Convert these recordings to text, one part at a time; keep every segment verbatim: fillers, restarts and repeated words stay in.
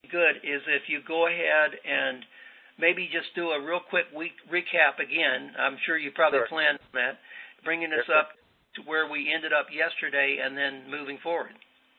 good is if you go ahead and maybe just do a real quick week recap again. I'm sure you probably Sure. planned on that, bringing us Yes, up to where we ended up yesterday and then moving forward.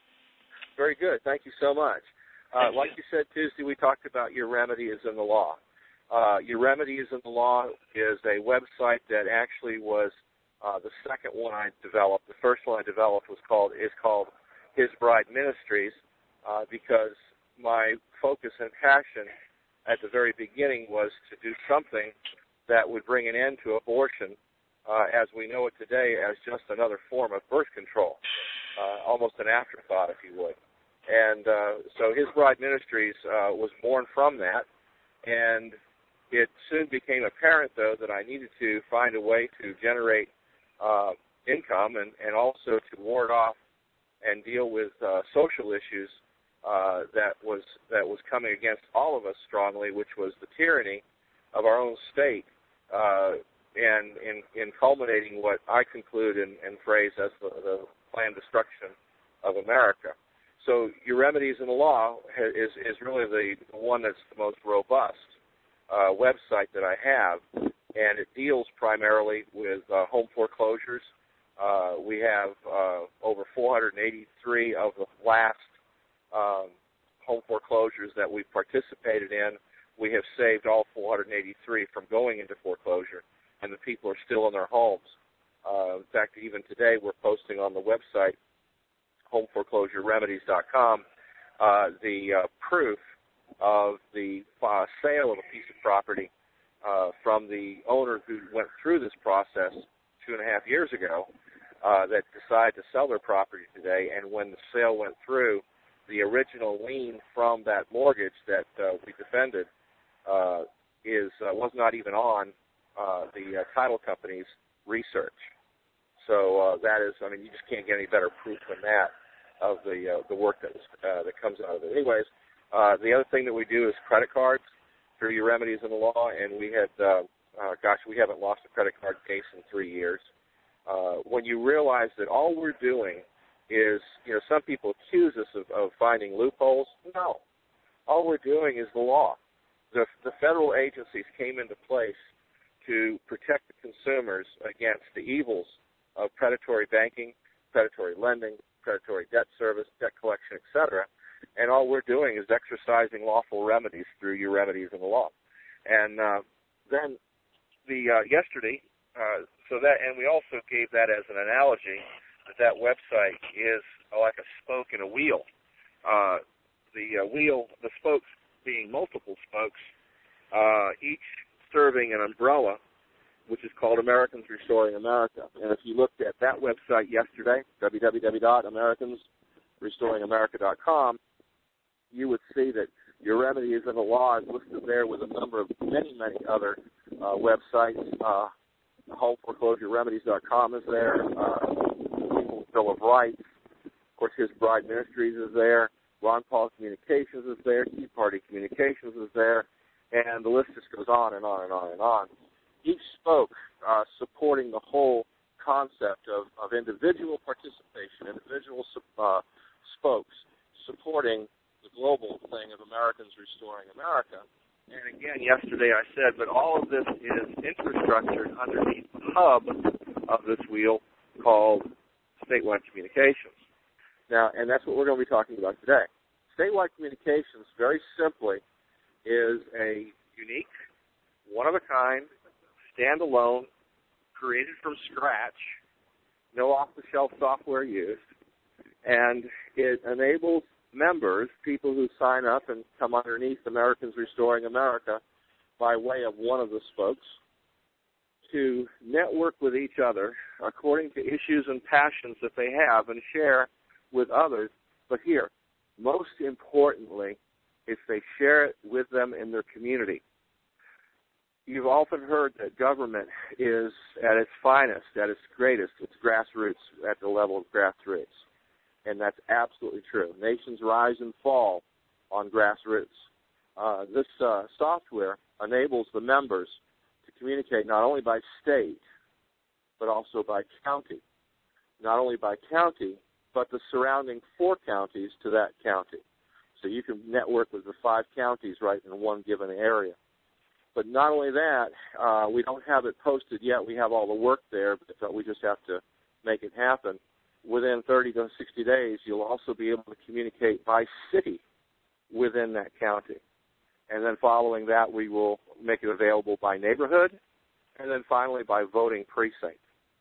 Very good. Thank you so much. Uh, Thank like you. you said, Tuesday, we talked about Your Remedy is in the Law. Uh, Your Remedy is in the Law is a website that actually was uh, the second one I developed. The first one I developed was called is called His Bride Ministries uh, because my focus and passion at the very beginning was to do something that would bring an end to abortion uh, as we know it today as just another form of birth control, uh, almost an afterthought, if you would. And uh, so His Bride Ministries uh, was born from that, and it soon became apparent, though, that I needed to find a way to generate uh, income and, and also to ward off and deal with uh, social issues uh, that was that was coming against all of us strongly, which was the tyranny of our own state, uh, and in, in culminating what I conclude and, and phrase as the, the planned destruction of America. So Your Remedies in the Law is, is really the, the one that's the most robust uh, website that I have, and it deals primarily with uh, home foreclosures. Uh, we have uh, over four hundred eighty-three of the last um, home foreclosures that we've participated in. We have saved all four hundred eighty-three from going into foreclosure, and the people are still in their homes. Uh, in fact, even today we're posting on the website, home foreclosure remedies dot com, uh, the uh, proof of the uh, sale of a piece of property uh, from the owner who went through this process two and a half years ago uh, that decided to sell their property today, and when the sale went through, the original lien from that mortgage that uh, we defended uh, is uh, was not even on uh, the uh, title company's research. So uh, that is, I mean, you just can't get any better proof than that of the uh, the work that was, uh, that comes out of it. Anyways, uh, the other thing that we do is credit cards through Your Remedies in the Law, and we had, uh, uh, gosh, we haven't lost a credit card case in three years. Uh, when you realize that all we're doing is, you know, some people accuse us of, of finding loopholes. No. All we're doing is the law. The, the federal agencies came into place to protect the consumers against the evils of predatory banking, predatory lending, predatory debt service, debt collection, et cetera. And all we're doing is exercising lawful remedies through Your Remedies in the Law. And uh, then the uh, yesterday, uh, so that, and we also gave that as an analogy, that that website is like a spoke in a wheel. Uh, the uh, wheel, the spokes being multiple spokes, uh, each serving an umbrella, which is called Americans Restoring America. And if you looked at that website yesterday, w w w dot americans restoring america dot com, you would see that Your Remedy is in the Law is listed there with a number of many, many other uh, websites. Uh, home foreclosure remedies dot com is there. Uh, People's Bill of Rights. Of course, His Bride Ministries is there. Ron Paul Communications is there. Tea Party Communications is there. And the list just goes on and on and on and on. Each spoke uh, supporting the whole concept of, of individual participation, individual uh, spokes supporting the global thing of Americans Restoring America. And again, yesterday I said, but all of this is infrastructured underneath the hub of this wheel called Statewide Communications. Now, and that's what we're going to be talking about today. Statewide Communications, very simply, is a unique, one-of-a-kind, standalone, created from scratch, no off-the-shelf software used, and it enables members, people who sign up and come underneath Americans Restoring America by way of one of the spokes, to network with each other according to issues and passions that they have and share with others. But here, most importantly, is they share it with them in their community. You've often heard that government is at its finest, at its greatest, its grassroots, at the level of grassroots. And that's absolutely true. Nations rise and fall on grassroots. Uh, this uh, software enables the members to communicate not only by state, but also by county. Not only by county, but the surrounding four counties to that county. So you can network with the five counties right in one given area. But not only that, uh, we don't have it posted yet. We have all the work there, but we just have to make it happen. Within thirty to sixty days, you'll also be able to communicate by city within that county. And then following that, we will make it available by neighborhood, and then finally by voting precinct.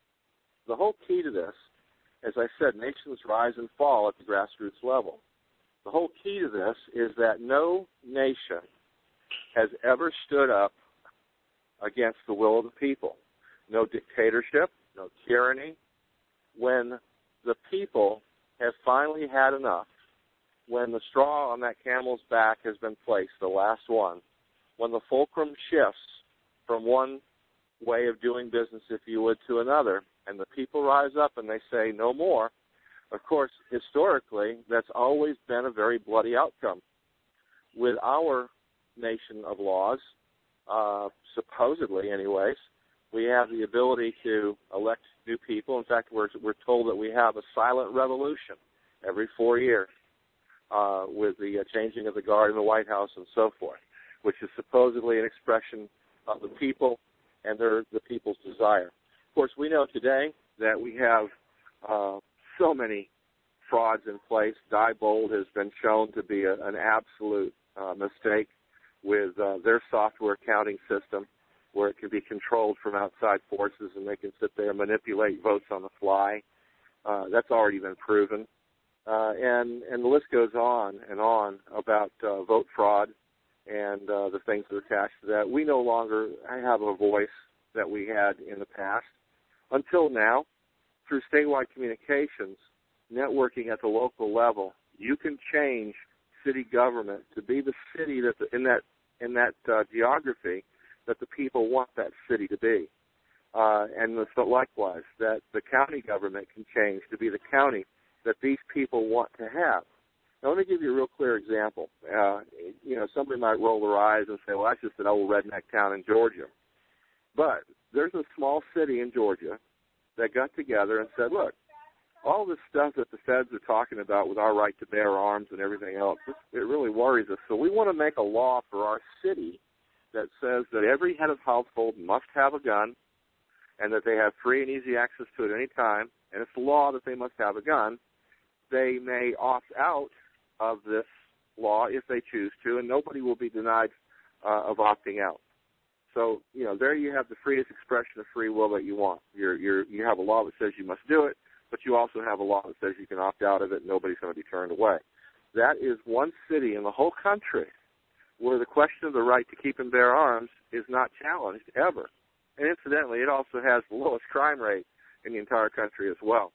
The whole key to this, as I said, nations rise and fall at the grassroots level. The whole key to this is that no nation has ever stood up against the will of the people. No dictatorship, no tyranny. When the people have finally had enough, when the straw on that camel's back has been placed, the last one, when the fulcrum shifts from one way of doing business, if you would, to another, and the people rise up and they say no more, of course, historically, that's always been a very bloody outcome. With our nation of laws, uh, supposedly anyways, we have the ability to elect new people. In fact, we're, we're told that we have a silent revolution every four years uh, with the uh, changing of the guard in the White House and so forth, which is supposedly an expression of the people and their, the people's desire. Of course, we know today that we have uh, so many frauds in place. Diebold has been shown to be a, an absolute uh, mistake with uh, their software counting system, where it can be controlled from outside forces and they can sit there and manipulate votes on the fly. Uh, that's already been proven. Uh, and, and the list goes on and on about uh, vote fraud and uh, the things that are attached to that. We no longer have a voice that we had in the past. Until now, through statewide communications, networking at the local level, you can change city government to be the city that the, in that in that uh, geography that the people want that city to be. Uh, and so likewise, that the county government can change to be the county that these people want to have. Now, let me give you a real clear example. Uh, you know, somebody might roll their eyes and say, well, that's just an old redneck town in Georgia. But there's a small city in Georgia that got together and said, look, all this stuff that the feds are talking about with our right to bear arms and everything else, it really worries us. So we want to make a law for our city that says that every head of household must have a gun and that they have free and easy access to it any time, and it's the law that they must have a gun. They may opt out of this law if they choose to, and nobody will be denied uh, of opting out. So, you know, there you have the freest expression of free will that you want. You're, you're, you have a law that says you must do it, but you also have a law that says you can opt out of it and nobody's going to be turned away. That is one city in the whole country where the question of the right to keep and bear arms is not challenged ever. And incidentally, it also has the lowest crime rate in the entire country as well.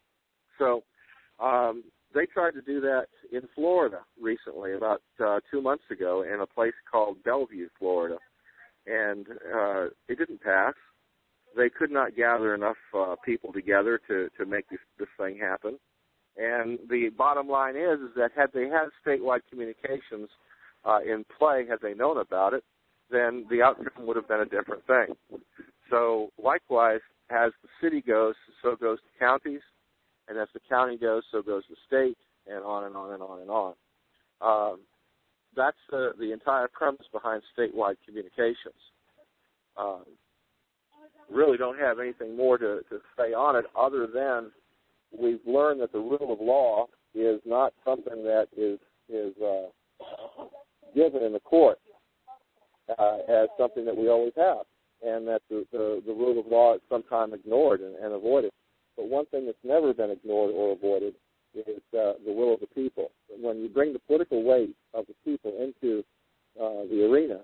So um, they tried to do that in Florida recently, about uh, two months ago, in a place called Bellevue, Florida. And uh, it didn't pass. They could not gather enough uh, people together to, to make this, this thing happen. And the bottom line is, is that had they had statewide communications uh, in play, had they known about it, then the outcome would have been a different thing. So likewise, as the city goes, so goes the counties, and as the county goes, so goes the state, and on and on and on and on. Um, that's the, the entire premise behind statewide communications. Um, really don't have anything more to, to say on it other than we've learned that the rule of law is not something that is, is uh, given in the court uh, as something that we always have, and that the, the, the rule of law is sometimes ignored and, and avoided. But one thing that's never been ignored or avoided is uh, the will of the people. When you bring the political weight of the people into uh, the arena,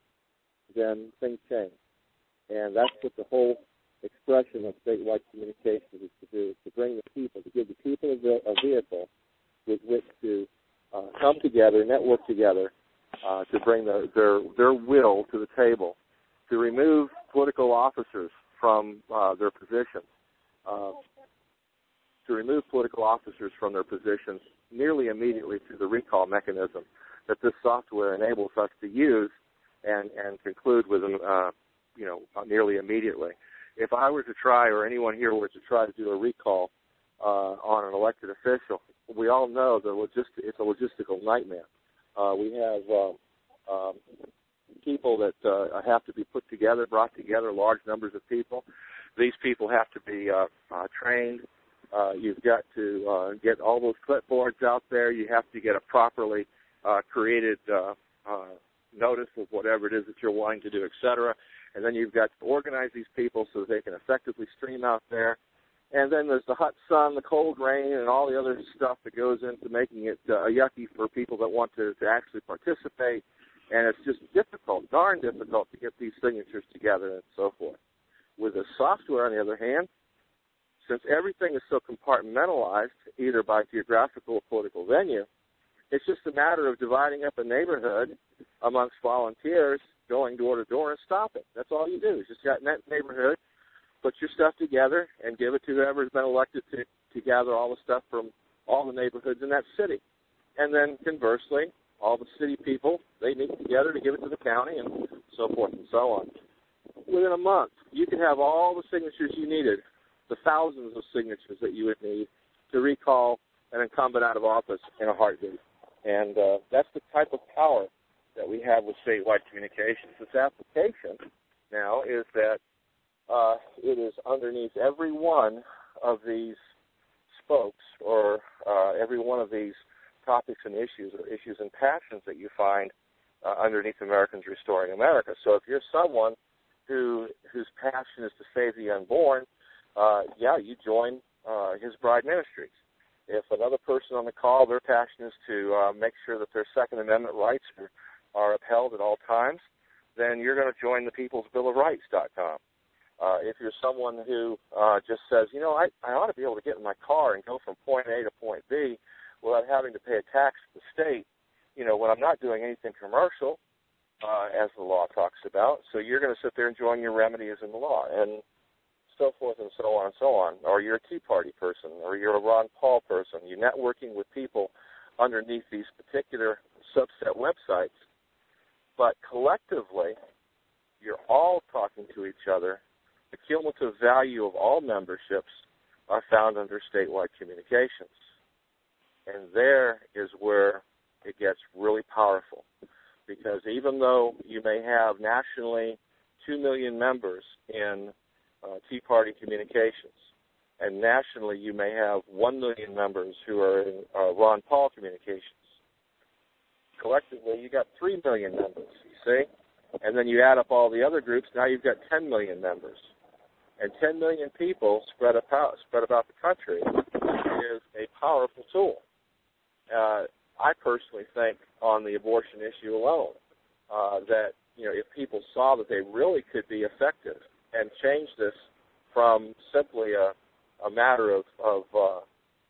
then things change. And that's what the whole expression of statewide communications is to do, is to bring the people, to give the people a, a vehicle with which to uh, come together, network together, uh, to bring their, their, their will to the table, to remove political officers from uh, their positions, uh, to remove political officers from their positions nearly immediately through the recall mechanism that this software enables us to use and, and conclude with them, uh, you know, nearly immediately. If I were to try, or anyone here were to try to do a recall uh, on an elected official, we all know that logist- it's a logistical nightmare. Uh, we have um, um, people that uh, have to be put together, brought together, large numbers of people. These people have to be uh, uh, trained. Uh, you've got to uh, get all those clipboards out there. You have to get a properly uh, created uh, uh, notice of whatever it is that you're wanting to do, et cetera. And then you've got to organize these people so that they can effectively stream out there. And then there's the hot sun, the cold rain, and all the other stuff that goes into making it uh, yucky for people that want to, to actually participate. And it's just difficult, darn difficult, to get these signatures together and so forth. With the software, on the other hand, since everything is so compartmentalized, either by geographical or political venue, it's just a matter of dividing up a neighborhood amongst volunteers, going door to door and stopping. That's all you do. You just got in that neighborhood, put your stuff together, and give it to whoever's been elected to, to gather all the stuff from all the neighborhoods in that city. And then, conversely, all the city people, they meet together to give it to the county and so forth and so on. Within a month, you could have all the signatures you needed, the thousands of signatures that you would need to recall an incumbent out of office in a heartbeat. And uh, that's the type of power that we have with statewide communications. Its application now is that uh, it is underneath every one of these spokes or uh, every one of these topics and issues or issues and passions that you find uh, underneath Americans Restoring America. So if you're someone who whose passion is to save the unborn, uh, yeah, you join uh, His Bride Ministries. If another person on the call, their passion is to uh, make sure that their Second Amendment rights are, are upheld at all times, then you're going to join the peoples bill of rights dot com. Uh, if you're someone who uh, just says, you know, I, I ought to be able to get in my car and go from point A to point B without having to pay a tax to the state, you know, when I'm not doing anything commercial, uh, as the law talks about, so you're going to sit there and join your remedies in the law, and so forth and so on and so on. Or you're a Tea Party person, or you're a Ron Paul person. You're networking with people underneath these particular subset websites, but collectively, you're all talking to each other. The cumulative value of all memberships are found under statewide communications. And there is where it gets really powerful, because even though you may have nationally two million members in uh, Tea Party communications, and nationally you may have one million members who are in uh, Ron Paul communications, collectively you got three million members, you see? And then you add up all the other groups, now you've got ten million members. And ten million people spread about, spread about the country is a powerful tool. Uh, I personally think on the abortion issue alone uh, that, you know, if people saw that they really could be effective and change this from simply a, a matter of, of uh, uh,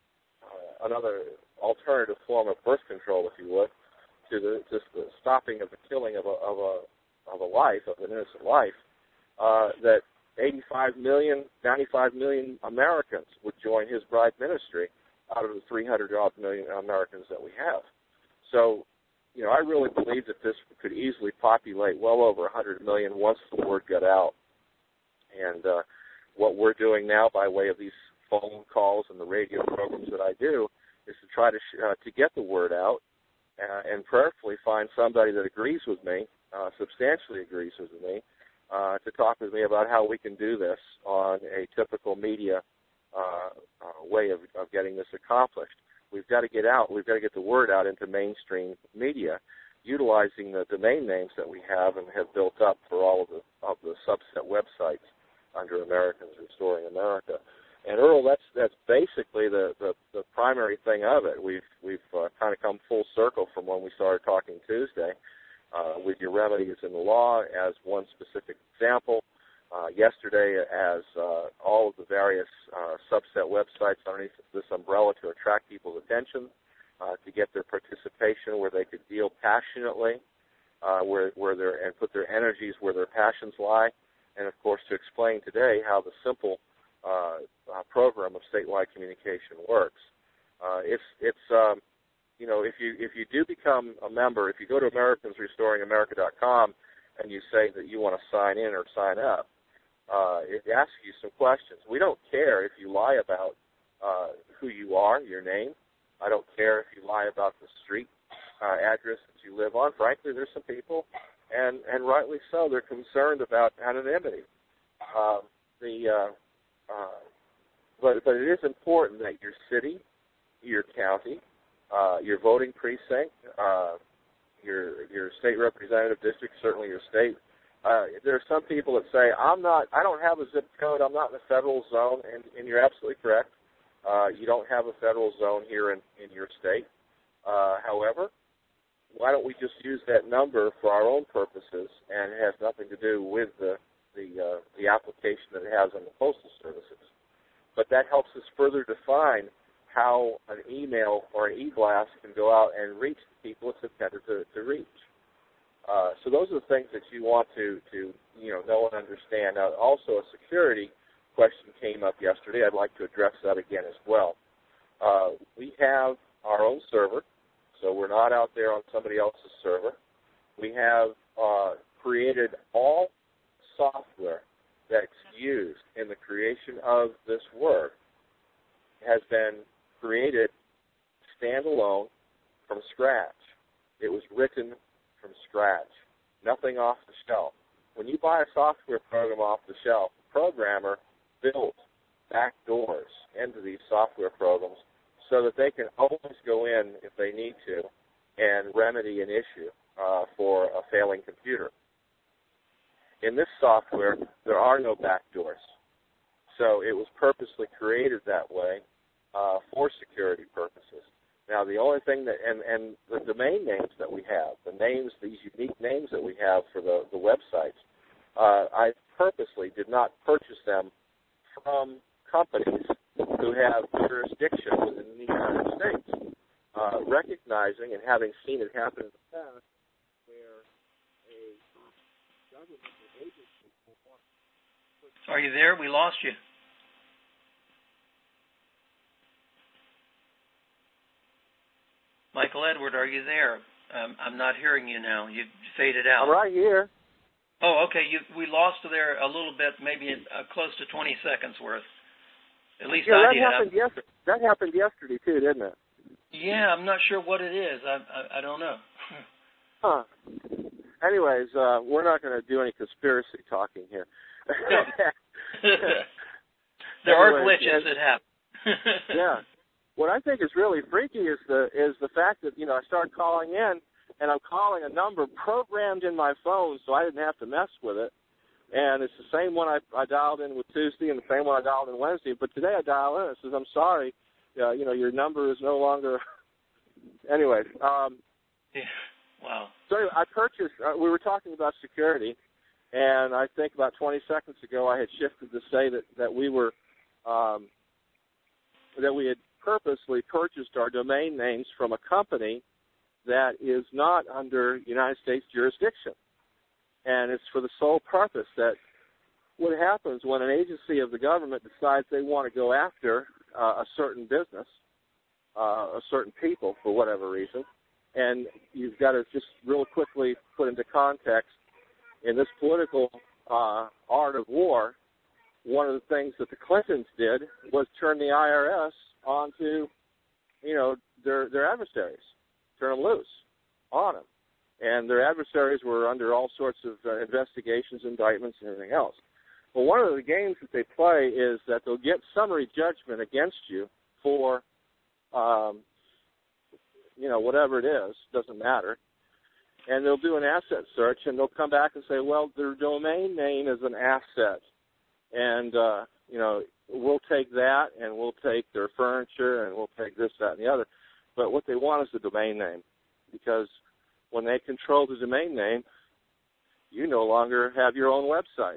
another alternative form of birth control, if you would, to the, just the stopping of the killing of a, of a, of a life, of an innocent life, uh, that eighty-five million, ninety-five million Americans would join His Bride Ministry out of the three hundred odd million Americans that we have. So, you know, I really believe that this could easily populate well over one hundred million once the word got out. And uh, what we're doing now by way of these phone calls and the radio programs that I do is to try to sh- uh, to get the word out uh, and prayerfully find somebody that agrees with me, uh, substantially agrees with me, uh, to talk with me about how we can do this on a typical media uh, uh, way of, of getting this accomplished. We've got to get out. We've got to get the word out into mainstream media, utilizing the domain names that we have and have built up for all of the of the subset websites under Americans Restoring America. And Earl, that's that's basically the, the, the primary thing of it. We've we've uh, kind of come full circle from when we started talking Tuesday, uh, with your remedies in the law as one specific example. Uh, yesterday, as uh, all of the various uh, subset websites underneath this umbrella to attract people's attention, uh, to get their participation where they could deal passionately, uh, where where their and put their energies where their passions lie, and of course to explain today how the simple uh, uh, program of statewide communication works. Uh, it's it's um, you know if you if you do become a member, if you go to Americans Restoring America dot com and you say that you want to sign in or sign up, uh, it asks you some questions. We don't care if you lie about uh, who you are, your name. I don't care if you lie about the street uh, address that you live on. Frankly, there's some people, and, and rightly so, they're concerned about anonymity. Uh, the uh, uh, but but it is important that your city, your county, uh, your voting precinct, uh, your your state representative district, certainly your state. Uh, there are some people that say, I'm not, I don't have a zip code, I'm not in a federal zone, and, and you're absolutely correct. Uh, you don't have a federal zone here in, in your state. Uh, however, why don't we just use that number for our own purposes, and it has nothing to do with the the, uh, the application that it has on the Postal Services. But that helps us further define how an email or an e-blast can go out and reach the people it's intended to, to reach. Uh, so those are the things that you want to, to you know, know and understand. Now, also, a security question came up yesterday. I'd like to address that again as well. Uh, we have our own server, so we're not out there on somebody else's server. We have uh, created all software that's used in the creation of this work has been created standalone from scratch. It was written from scratch, nothing off the shelf. When you buy a software program off the shelf, the programmer built back doors into these software programs so that they can always go in if they need to and remedy an issue uh, for a failing computer. In this software, there are no back doors. So it was purposely created that way uh, for security purposes. Now, the only thing that, and, and the domain names that we have, the names, these unique names that we have for the, the websites, uh, I purposely did not purchase them from companies who have jurisdiction within the United States, uh, recognizing and having seen it happen in the past where a government agency will want to... Are you there? We lost you. Michael Edward, are you there? Um, I'm not hearing you now. You faded out. I'm right here. Oh, okay. You, we lost there a little bit, maybe uh, close to twenty seconds worth. At least yeah, I that did. Happened yesterday. That happened yesterday, too, didn't it? Yeah, I'm not sure what it is. I, I, I don't know. Huh. Anyways, uh, we're not going to do any conspiracy talking here. No. There Anyways, are glitches and, that happen. Yeah. What I think is really freaky is the is the fact that, you know, I started calling in, and I'm calling a number programmed in my phone so I didn't have to mess with it. And it's the same one I, I dialed in with Tuesday and the same one I dialed in Wednesday. But today I dial in. It says, I'm sorry, uh, you know, your number is no longer. Anyways. Um, yeah. Wow. So anyway, I purchased, uh, we were talking about security, and I think about twenty seconds ago I had shifted to say that, that we were, um, that we had purposely purchased our domain names from a company that is not under United States jurisdiction. And it's for the sole purpose that what happens when an agency of the government decides they want to go after uh, a certain business, uh, a certain people for whatever reason, and you've got to just real quickly put into context, in this political uh, art of war, one of the things that the Clintons did was turn the I R S onto, you know, their their adversaries, turn them loose on them. And their adversaries were under all sorts of uh, investigations, indictments, and everything else. Well, one of the games that they play is that they'll get summary judgment against you for, um, you know, whatever it is, doesn't matter. And they'll do an asset search, and they'll come back and say, well, their domain name is an asset. And, uh, you know, we'll take that, and we'll take their furniture, and we'll take this, that, and the other. But what they want is the domain name, because when they control the domain name, you no longer have your own website.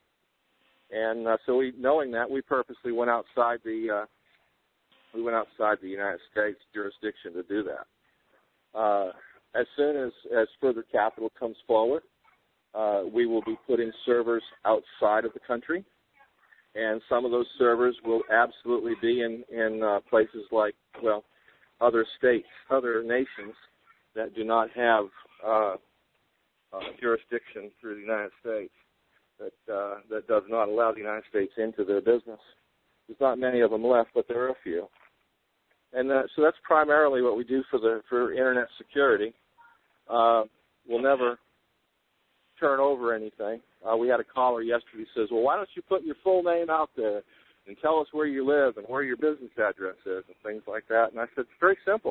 And uh, so, we, knowing that, we purposely went outside the uh, we went outside the United States jurisdiction to do that. Uh, as soon as, as further capital comes forward, uh, we will be putting servers outside of the country, and some of those servers will absolutely be in in uh, places like, well, other states, other nations that do not have uh, uh, jurisdiction through the United States, that uh, that does not allow the United States into their business. There's not many of them left, but there are a few. And uh, so that's primarily what we do for the for internet security. Uh, we'll never turn over anything. Uh, we had a caller yesterday who says, well, why don't you put your full name out there and tell us where you live and where your business address is and things like that. And I said, it's very simple.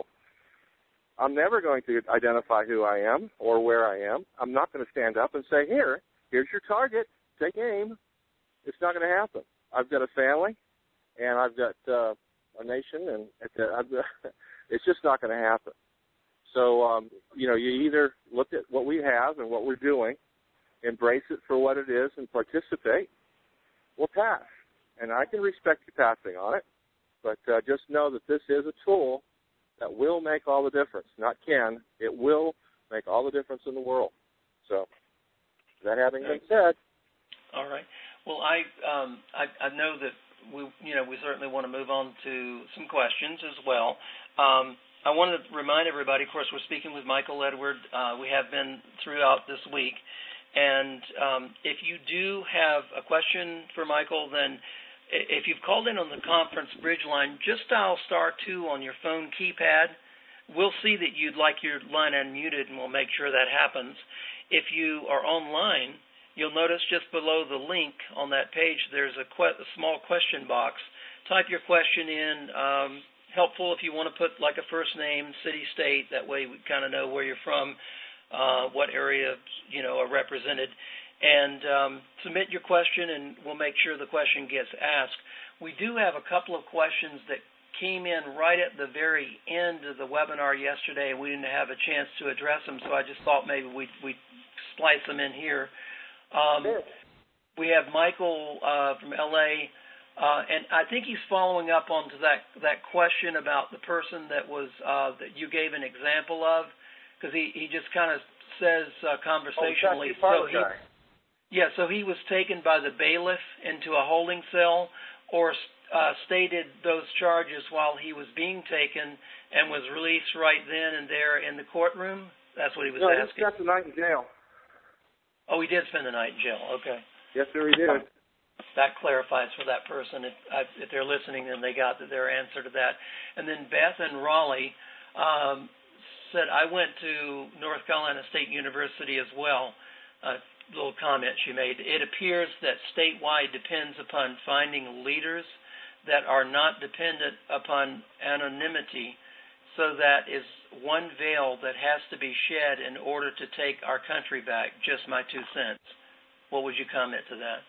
I'm never going to identify who I am or where I am. I'm not going to stand up and say, here, here's your target, take aim. It's not going to happen. I've got a family, and I've got uh, a nation, and I've got, it's just not going to happen. So, um, you know, you either look at what we have and what we're doing, embrace it for what it is, and participate, or pass. And I can respect you passing on it, but uh, just know that this is a tool that will make all the difference. Not can, it will make all the difference in the world. So, that having been said. All right. Well, I um, I, I know that we you know we certainly want to move on to some questions as well. Um, I want to remind everybody, of course, we're speaking with Michael Edward. Uh, we have been throughout this week. And um, if you do have a question for Michael, then if you've called in on the conference bridge line, just dial star two on your phone keypad. We'll see that you'd like your line unmuted, and we'll make sure that happens. If you are online, you'll notice just below the link on that page, there's a, que- a small question box. Type your question in. Um, helpful if you want to put like a first name, city, state. That way we kind of know where you're from, uh, what area you know are represented. And um, submit your question, and we'll make sure the question gets asked. We do have a couple of questions that came in right at the very end of the webinar yesterday, and we didn't have a chance to address them, so I just thought maybe we'd, we'd splice them in here. Um, we have Michael uh, from L A, uh, and I think he's following up on to that, that question about the person that was uh, that you gave an example of, because he, he just kind of says uh, conversationally. Oh, so he, Yeah, so he was taken by the bailiff into a holding cell or uh, stated those charges while he was being taken and was released right then and there in the courtroom? That's what he was no, asking. No, he spent the night in jail. Oh, he did spend the night in jail. Okay. Yes, sir, he did. That clarifies for that person. If, if they're listening, then they got their answer to that. And then Beth in Raleigh um, said, I went to North Carolina State University as well. Uh, little comment she made. It appears that statewide depends upon finding leaders that are not dependent upon anonymity, so that is one veil that has to be shed in order to take our country back. Just my two cents. What would you comment to that?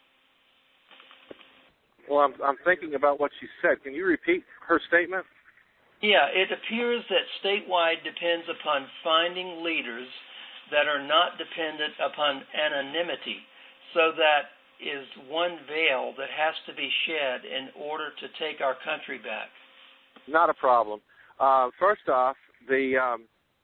Well, I'm, I'm thinking about what she said. Can you repeat her statement? Yeah, it appears that statewide depends upon finding leaders that are not dependent upon anonymity, so that is one veil that has to be shed in order to take our country back. Not a problem. Uh, first off, the um,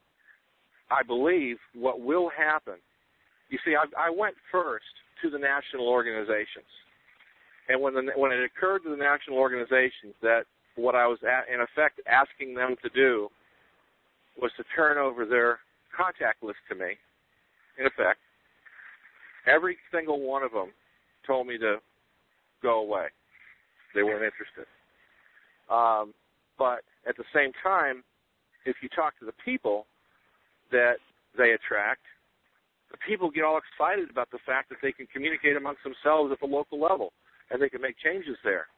I believe what will happen, you see, I, I went first to the national organizations, and when the, when it occurred to the national organizations that what I was at, in effect asking them to do was to turn over their contact list to me, in effect, every single one of them told me to go away. They weren't interested. Um, but at the same time, if you talk to the people that they attract, the people get all excited about the fact that they can communicate amongst themselves at the local level, and they can make changes there.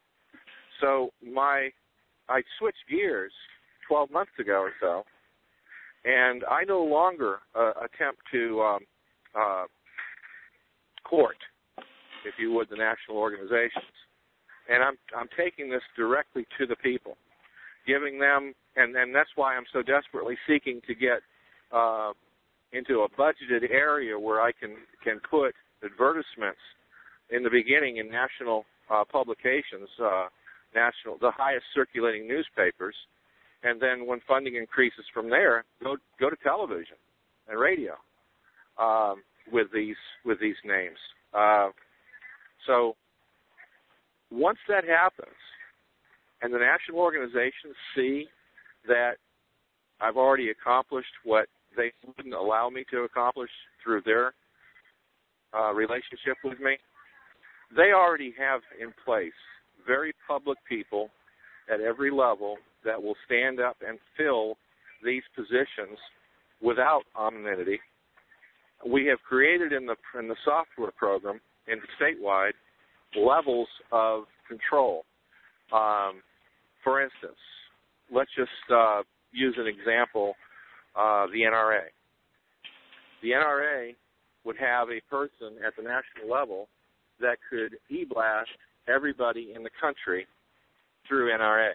So my, I switched gears twelve months ago or so, and I no longer uh, attempt to um, uh, court, if you would, the national organizations. And I'm I'm taking this directly to the people, giving them, and, and that's why I'm so desperately seeking to get uh, into a budgeted area where I can, can put advertisements in the beginning in national uh, publications, uh, national the highest circulating newspapers, and then when funding increases from there, go go to television and radio um, with these with these names. Uh, so once that happens, and the national organizations see that I've already accomplished what they wouldn't allow me to accomplish through their uh, relationship with me, they already have in place very public people at every level that will stand up and fill these positions without anonymity. We have created in the in the software program, in statewide, levels of control. Um, for instance, let's just uh, use an example, uh, the N R A. The N R A would have a person at the national level that could e-blast everybody in the country through N R A.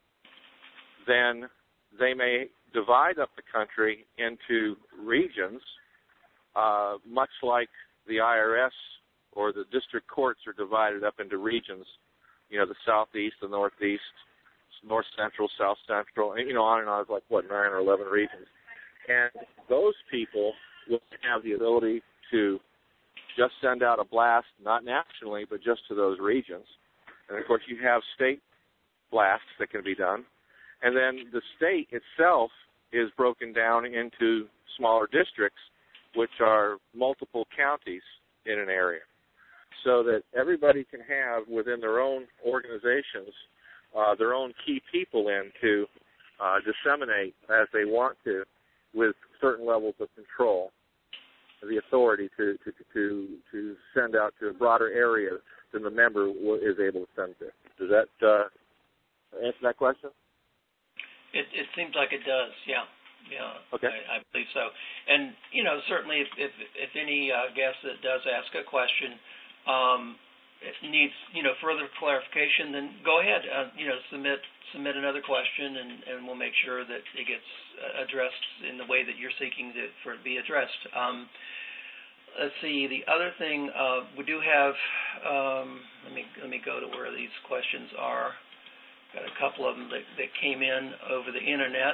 Then they may divide up the country into regions, uh, much like the I R S or the district courts are divided up into regions, you know, the southeast, the northeast, north central, south central, and, you know, on and on, like, what, nine or eleven regions. And those people will have the ability to just send out a blast, not nationally, but just to those regions. And, of course, you have state blasts that can be done. And then the state itself is broken down into smaller districts, which are multiple counties in an area, so that everybody can have within their own organizations uh, their own key people in to uh, disseminate as they want to with certain levels of control, the authority to, to, to, to send out to a broader area than the member is able to send to. Does that uh, answer that question? It, it seems like it does, yeah. Yeah, okay. I, I believe so. And, you know, certainly if if, if any uh, guest that does ask a question um, it needs, you know, further clarification, then go ahead, uh, you know, submit submit another question, and, and we'll make sure that it gets uh, addressed in the way that you're seeking to, for it to be addressed. Um, let's see, the other thing, uh, we do have, um, let me let me go to where these questions are. Got a couple of them that, that came in over the internet.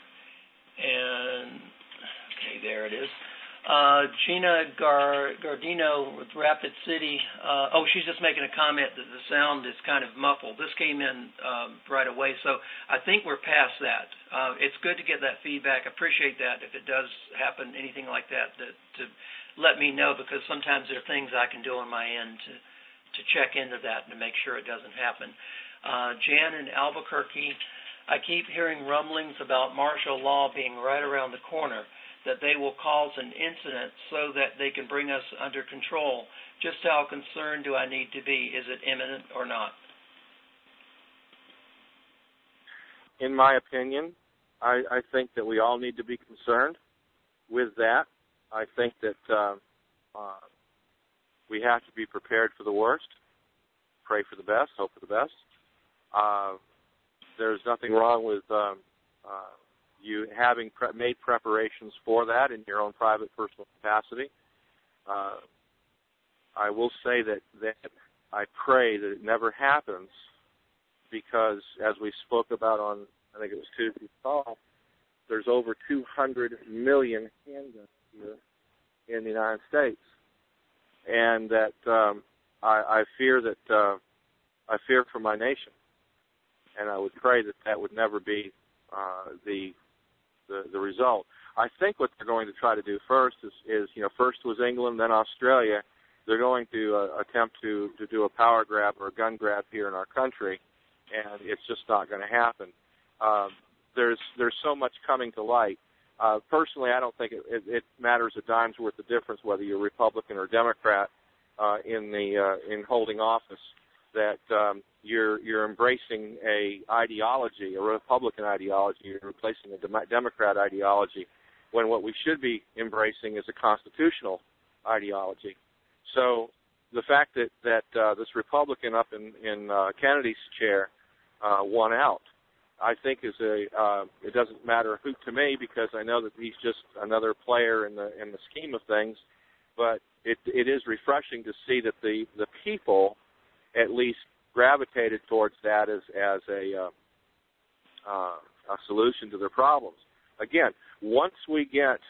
And, okay, there it is. Uh, Gina Gar- Gardino with Rapid City. Uh, oh, she's just making a comment that the sound is kind of muffled. This came in um, right away, so I think we're past that. Uh, it's good to get that feedback. I appreciate that. If it does happen, anything like that, to, to let me know, because sometimes there are things I can do on my end to, to check into that and to make sure it doesn't happen. Uh, Jan in Albuquerque. I keep hearing rumblings about martial law being right around the corner, that they will cause an incident so that they can bring us under control. Just how concerned do I need to be? Is it imminent or not? In my opinion, I, I think that we all need to be concerned with that. I think that uh, uh, we have to be prepared for the worst, pray for the best, hope for the best. Uh, There's nothing wrong with um, uh, you having pre- made preparations for that in your own private, personal capacity. Uh, I will say that, that I pray that it never happens, because, as we spoke about on, I think it was Tuesday's call, there's over two hundred million handguns here in the United States, and that um, I, I fear that uh, I fear for my nation. And I would pray that that would never be uh, the, the the result. I think what they're going to try to do first is, is you know, first was England, then Australia. They're going to uh, attempt to, to do a power grab or a gun grab here in our country, and it's just not going to happen. Uh, there's there's so much coming to light. Uh, personally, I don't think it, it, it matters a dime's worth of difference whether you're Republican or Democrat uh, in the uh, in holding office. That um, you're you're embracing a ideology, a Republican ideology, you're replacing a dem- Democrat ideology, when what we should be embracing is a constitutional ideology. So the fact that that uh, this Republican up in in uh, Kennedy's chair uh, won out, I think is a uh, it doesn't matter a hoot to me, because I know that he's just another player in the in the scheme of things. But it it is refreshing to see that the the people at least gravitated towards that as as a uh, uh, a solution to their problems. Again, once we get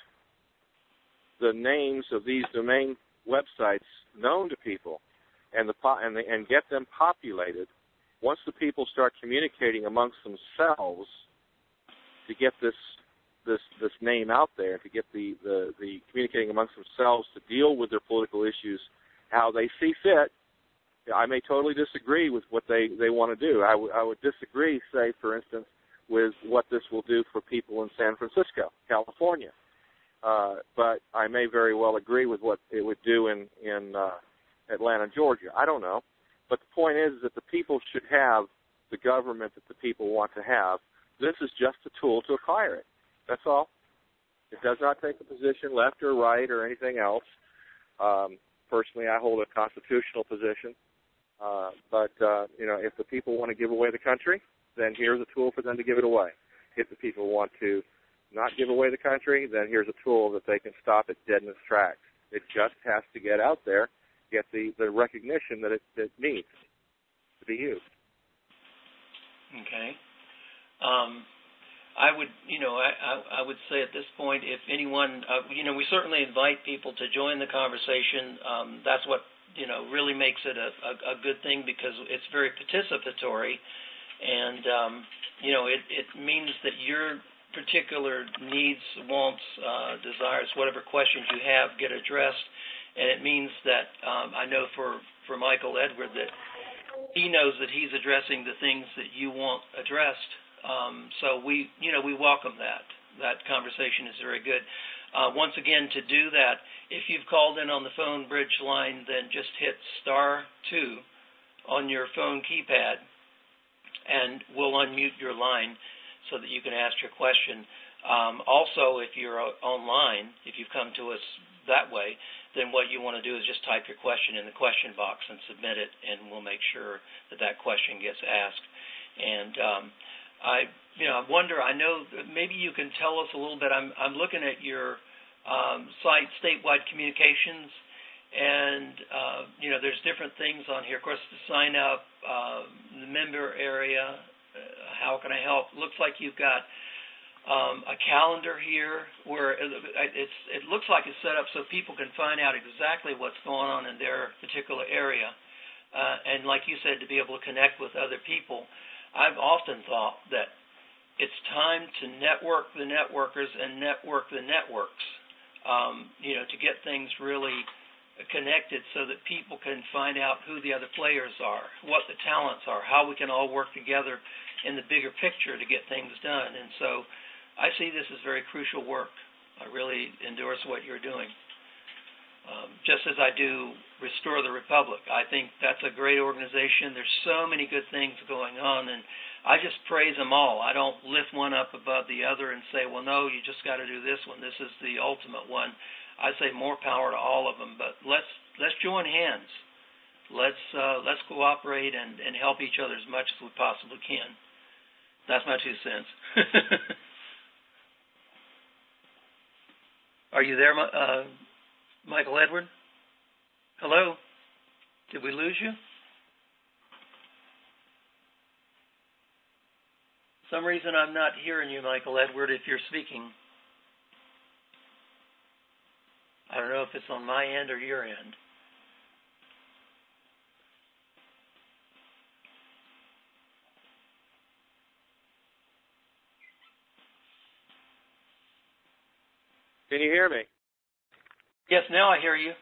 the names of these domain websites known to people and the and the, and get them populated, once the people start communicating amongst themselves to get this this this name out there, to get the, the, the communicating amongst themselves to deal with their political issues how they see fit. I may totally disagree with what they, they want to do. I, w- I would disagree, say, for instance, with what this will do for people in San Francisco, California. Uh, but I may very well agree with what it would do in, in uh, Atlanta, Georgia. I don't know. But the point is that the people should have the government that the people want to have. This is just a tool to acquire it. That's all. It does not take a position left or right or anything else. Um, personally, I hold a constitutional position. Uh, but, uh, you know, if the people want to give away the country, then here's a tool for them to give it away. If the people want to not give away the country, then here's a tool that they can stop it dead in its tracks. It just has to get out there, get the, the recognition that it, it needs to be used. Okay. Um, I would, you know, I, I, I would say at this point, if anyone, uh, you know, we certainly invite people to join the conversation. Um, that's what, you know, really makes it a, a, a good thing, because it's very participatory. And, um, you know, it, it means that your particular needs, wants, uh, desires, whatever questions you have get addressed. And it means that um, I know for, for Michael Edward that he knows that he's addressing the things that you want addressed. Um, so we, you know, we welcome that. That conversation is very good. Uh, once again, to do that, if you've called in on the phone bridge line, then just hit star two on your phone keypad, and we'll unmute your line so that you can ask your question. Um, also, if you're online, if you've come to us that way, then what you want to do is just type your question in the question box and submit it, and we'll make sure that that question gets asked. And um, I, you know, I wonder. I know that maybe you can tell us a little bit. I'm, I'm looking at your um, site, Statewide Communications, and uh, you know, there's different things on here. Of course, to sign up, uh, the member area. Uh, how can I help? Looks like you've got um, a calendar here where it's, it looks like it's set up so people can find out exactly what's going on in their particular area. Uh, and like you said, to be able to connect with other people. I've often thought that it's time to network the networkers and network the networks, um, you know, to get things really connected so that people can find out who the other players are, what the talents are, how we can all work together in the bigger picture to get things done. And so I see this as very crucial work. I really endorse what you're doing. Um, just as I do Restore the Republic. I think that's a great organization. There's so many good things going on, and I just praise them all. I don't lift one up above the other and say, well, no, you just got to do this one. This is the ultimate one. I say more power to all of them, but let's let's join hands. Let's uh, let's cooperate and, and help each other as much as we possibly can. That's my two cents. Are you there, uh, Michael Edward? Hello? Did we lose you? For some reason I'm not hearing you, Michael Edward, if you're speaking. I don't know if it's on my end or your end. Can you hear me? Yes, now I hear you.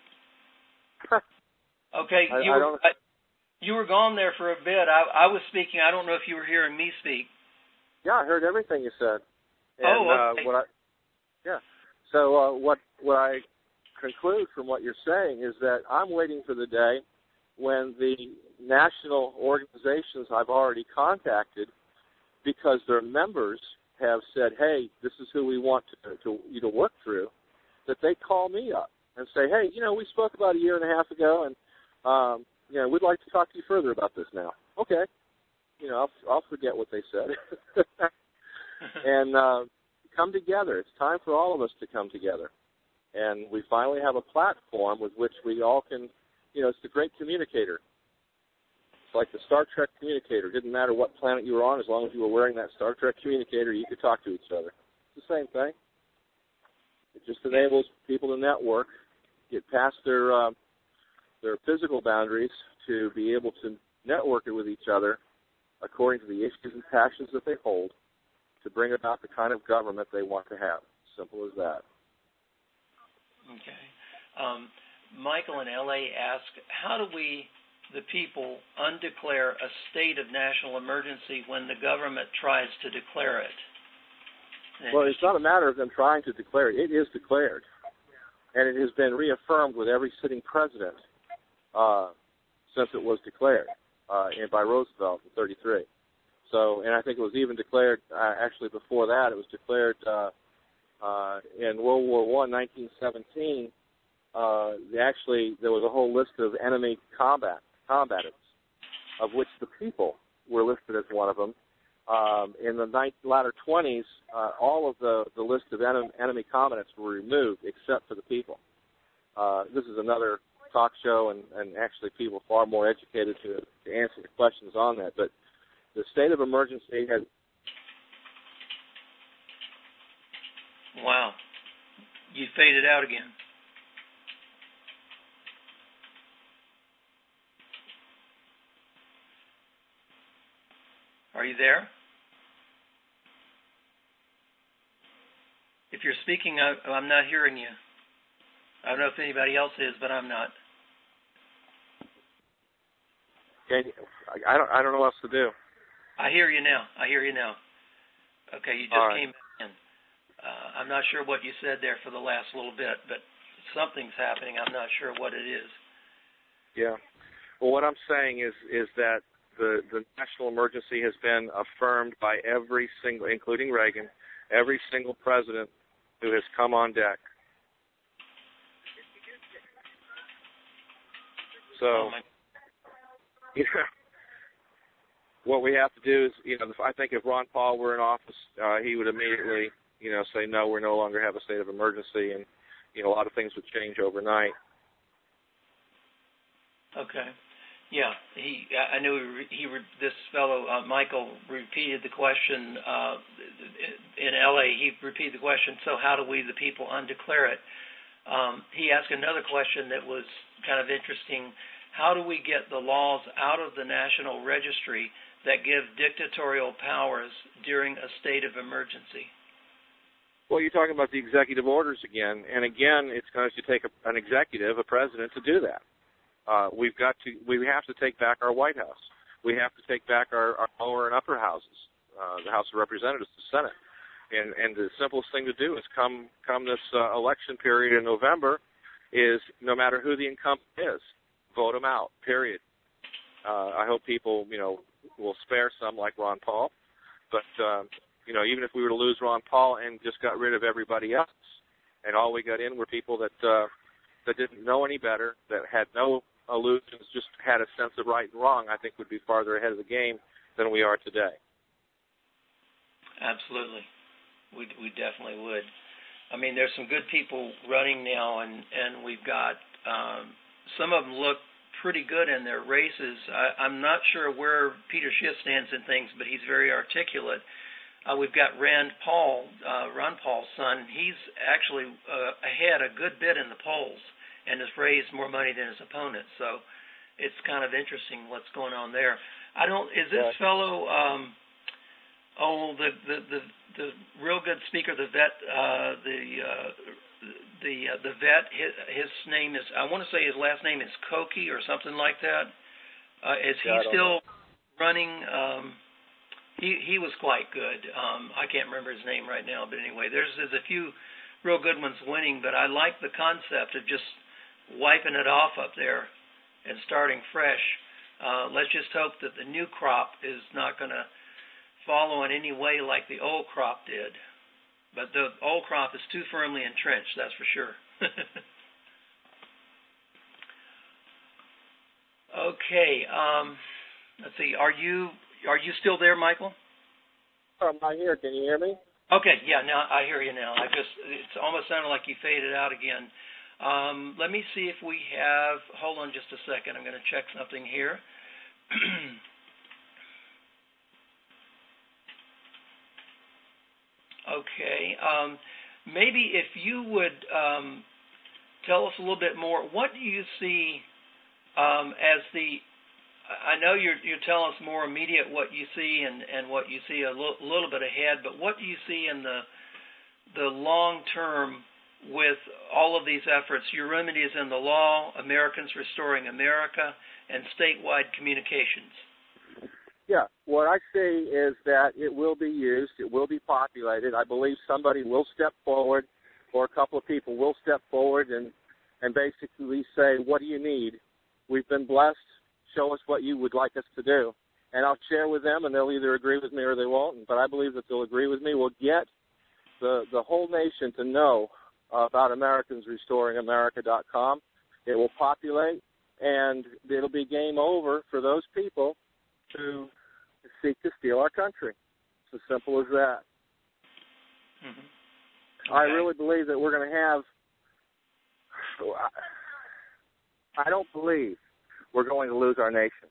Okay, I, you, I were, I, you were gone there for a bit. I, I was speaking. I don't know if you were hearing me speak. Yeah, I heard everything you said. And, oh, okay. Uh, what I, yeah. So uh, what what I conclude from what you're saying is that I'm waiting for the day when the national organizations I've already contacted, because their members have said, hey, this is who we want to, to you to work through, that they call me up and say, hey, you know, we spoke about a year and a half ago, and, um, you know, we'd like to talk to you further about this now. Okay. You know, I'll, I'll forget what they said. and uh, come together. It's time for all of us to come together. And we finally have a platform with which we all can, you know, it's the great communicator. It's like the Star Trek communicator. It didn't matter what planet you were on, as long as you were wearing that Star Trek communicator, you could talk to each other. It's the same thing. It just enables people to network, get past their uh, their physical boundaries to be able to network it with each other according to the issues and passions that they hold, to bring about the kind of government they want to have. Simple as that. Okay. Um, Michael in L A asked, how do we the people undeclare a state of national emergency when the government tries to declare it? Well, it's not a matter of them trying to declare it. It is declared. And it has been reaffirmed with every sitting president uh, since it was declared uh, and by Roosevelt in thirty-three. So, and I think it was even declared, uh, actually before that, it was declared uh, uh, in World War One, nineteen seventeen. Uh, actually, there was a whole list of enemy combat combatants, of which the people were listed as one of them. Um, in the ninth, latter twenties, uh, all of the, the list of enemy, enemy combatants were removed except for the people. Uh, this is another talk show, and, and actually people far more educated to, to answer the questions on that. But the state of emergency has... Wow. You faded out again. Are you there? If you're speaking, I, I'm not hearing you. I don't know if anybody else is, but I'm not. Can you, I don't. I don't know what else to do. I hear you now. I hear you now. Okay, you just right. came in. Uh, I'm not sure what you said there for the last little bit, but something's happening. I'm not sure what it is. Yeah. Well, what I'm saying is is that the the national emergency has been affirmed by every single, including Reagan, every single president who has come on deck. So, oh my. you know, what we have to do is, you know, I think if Ron Paul were in office, uh, he would immediately, you know, say, no, we no longer have a state of emergency, and, you know, a lot of things would change overnight. Okay. Yeah, he. I knew he. he this fellow uh, Michael repeated the question uh, in L A. He repeated the question. So how do we, the people, undeclare it? Um, he asked another question that was kind of interesting. How do we get the laws out of the National Registry that give dictatorial powers during a state of emergency? Well, you're talking about the executive orders again, and again, it's going to take a, an executive, a president, to do that. Uh, we've got to, we have to take back our White House. We have to take back our, our lower and upper houses, uh, the House of Representatives, the Senate. And, and the simplest thing to do is come, come this uh, election period in November is no matter who the incumbent is, vote them out, period. Uh, I hope people, you know, will spare some like Ron Paul. But, uh, you know, even if we were to lose Ron Paul and just got rid of everybody else, and all we got in were people that uh, that didn't know any better, that had no illusions, just had a sense of right and wrong, I think would be farther ahead of the game than we are today. Absolutely. We, we definitely would. I mean, there's some good people running now, and, and we've got um, some of them look pretty good in their races. I, I'm not sure where Peter Schiff stands in things, but he's very articulate. Uh, we've got Rand Paul, uh, Ron Paul's son. He's actually uh, ahead a good bit in the polls and has raised more money than his opponent. So it's kind of interesting what's going on there. I don't. Is this yeah. fellow? Um, oh, the the the. The real good speaker, the vet, uh, the uh, the uh, the vet. His, his name is. I want to say his last name is Koki or something like that. Uh, is he yeah, still know. running? Um, he he was quite good. Um, I can't remember his name right now, but anyway, there's there's a few real good ones winning. But I like the concept of just wiping it off up there and starting fresh. Uh, let's just hope that the new crop is not going to follow in any way like the old crop did. But the old crop is too firmly entrenched, that's for sure. Okay, um, let's see. Are you are you still there, Michael? I'm not here. Can you hear me? Okay, yeah, now I hear you now. I just it's almost sounded like you faded out again. Um, let me see if we have, hold on just a second. I'm going to check something here. Okay. Um, maybe if you would um, tell us a little bit more, what do you see um, as the, I know you're, you're telling us more immediate what you see and, and what you see a l- little bit ahead, but what do you see in the the long-term with all of these efforts. Your remedy is in the law, Americans Restoring America, and statewide communications. Yeah, what I say is that it will be used, it will be populated. I believe somebody will step forward, or a couple of people will step forward and, and basically say, what do you need? We've been blessed. Show us what you would like us to do. And I'll share with them, and they'll either agree with me or they won't. But I believe that they'll agree with me. We'll get the, the whole nation to know about Americans Restoring America dot com. It will populate, and it'll be game over for those people who seek to steal our country. It's as simple as that. Mm-hmm. Okay. I really believe that we're going to have, I don't believe we're going to lose our nation.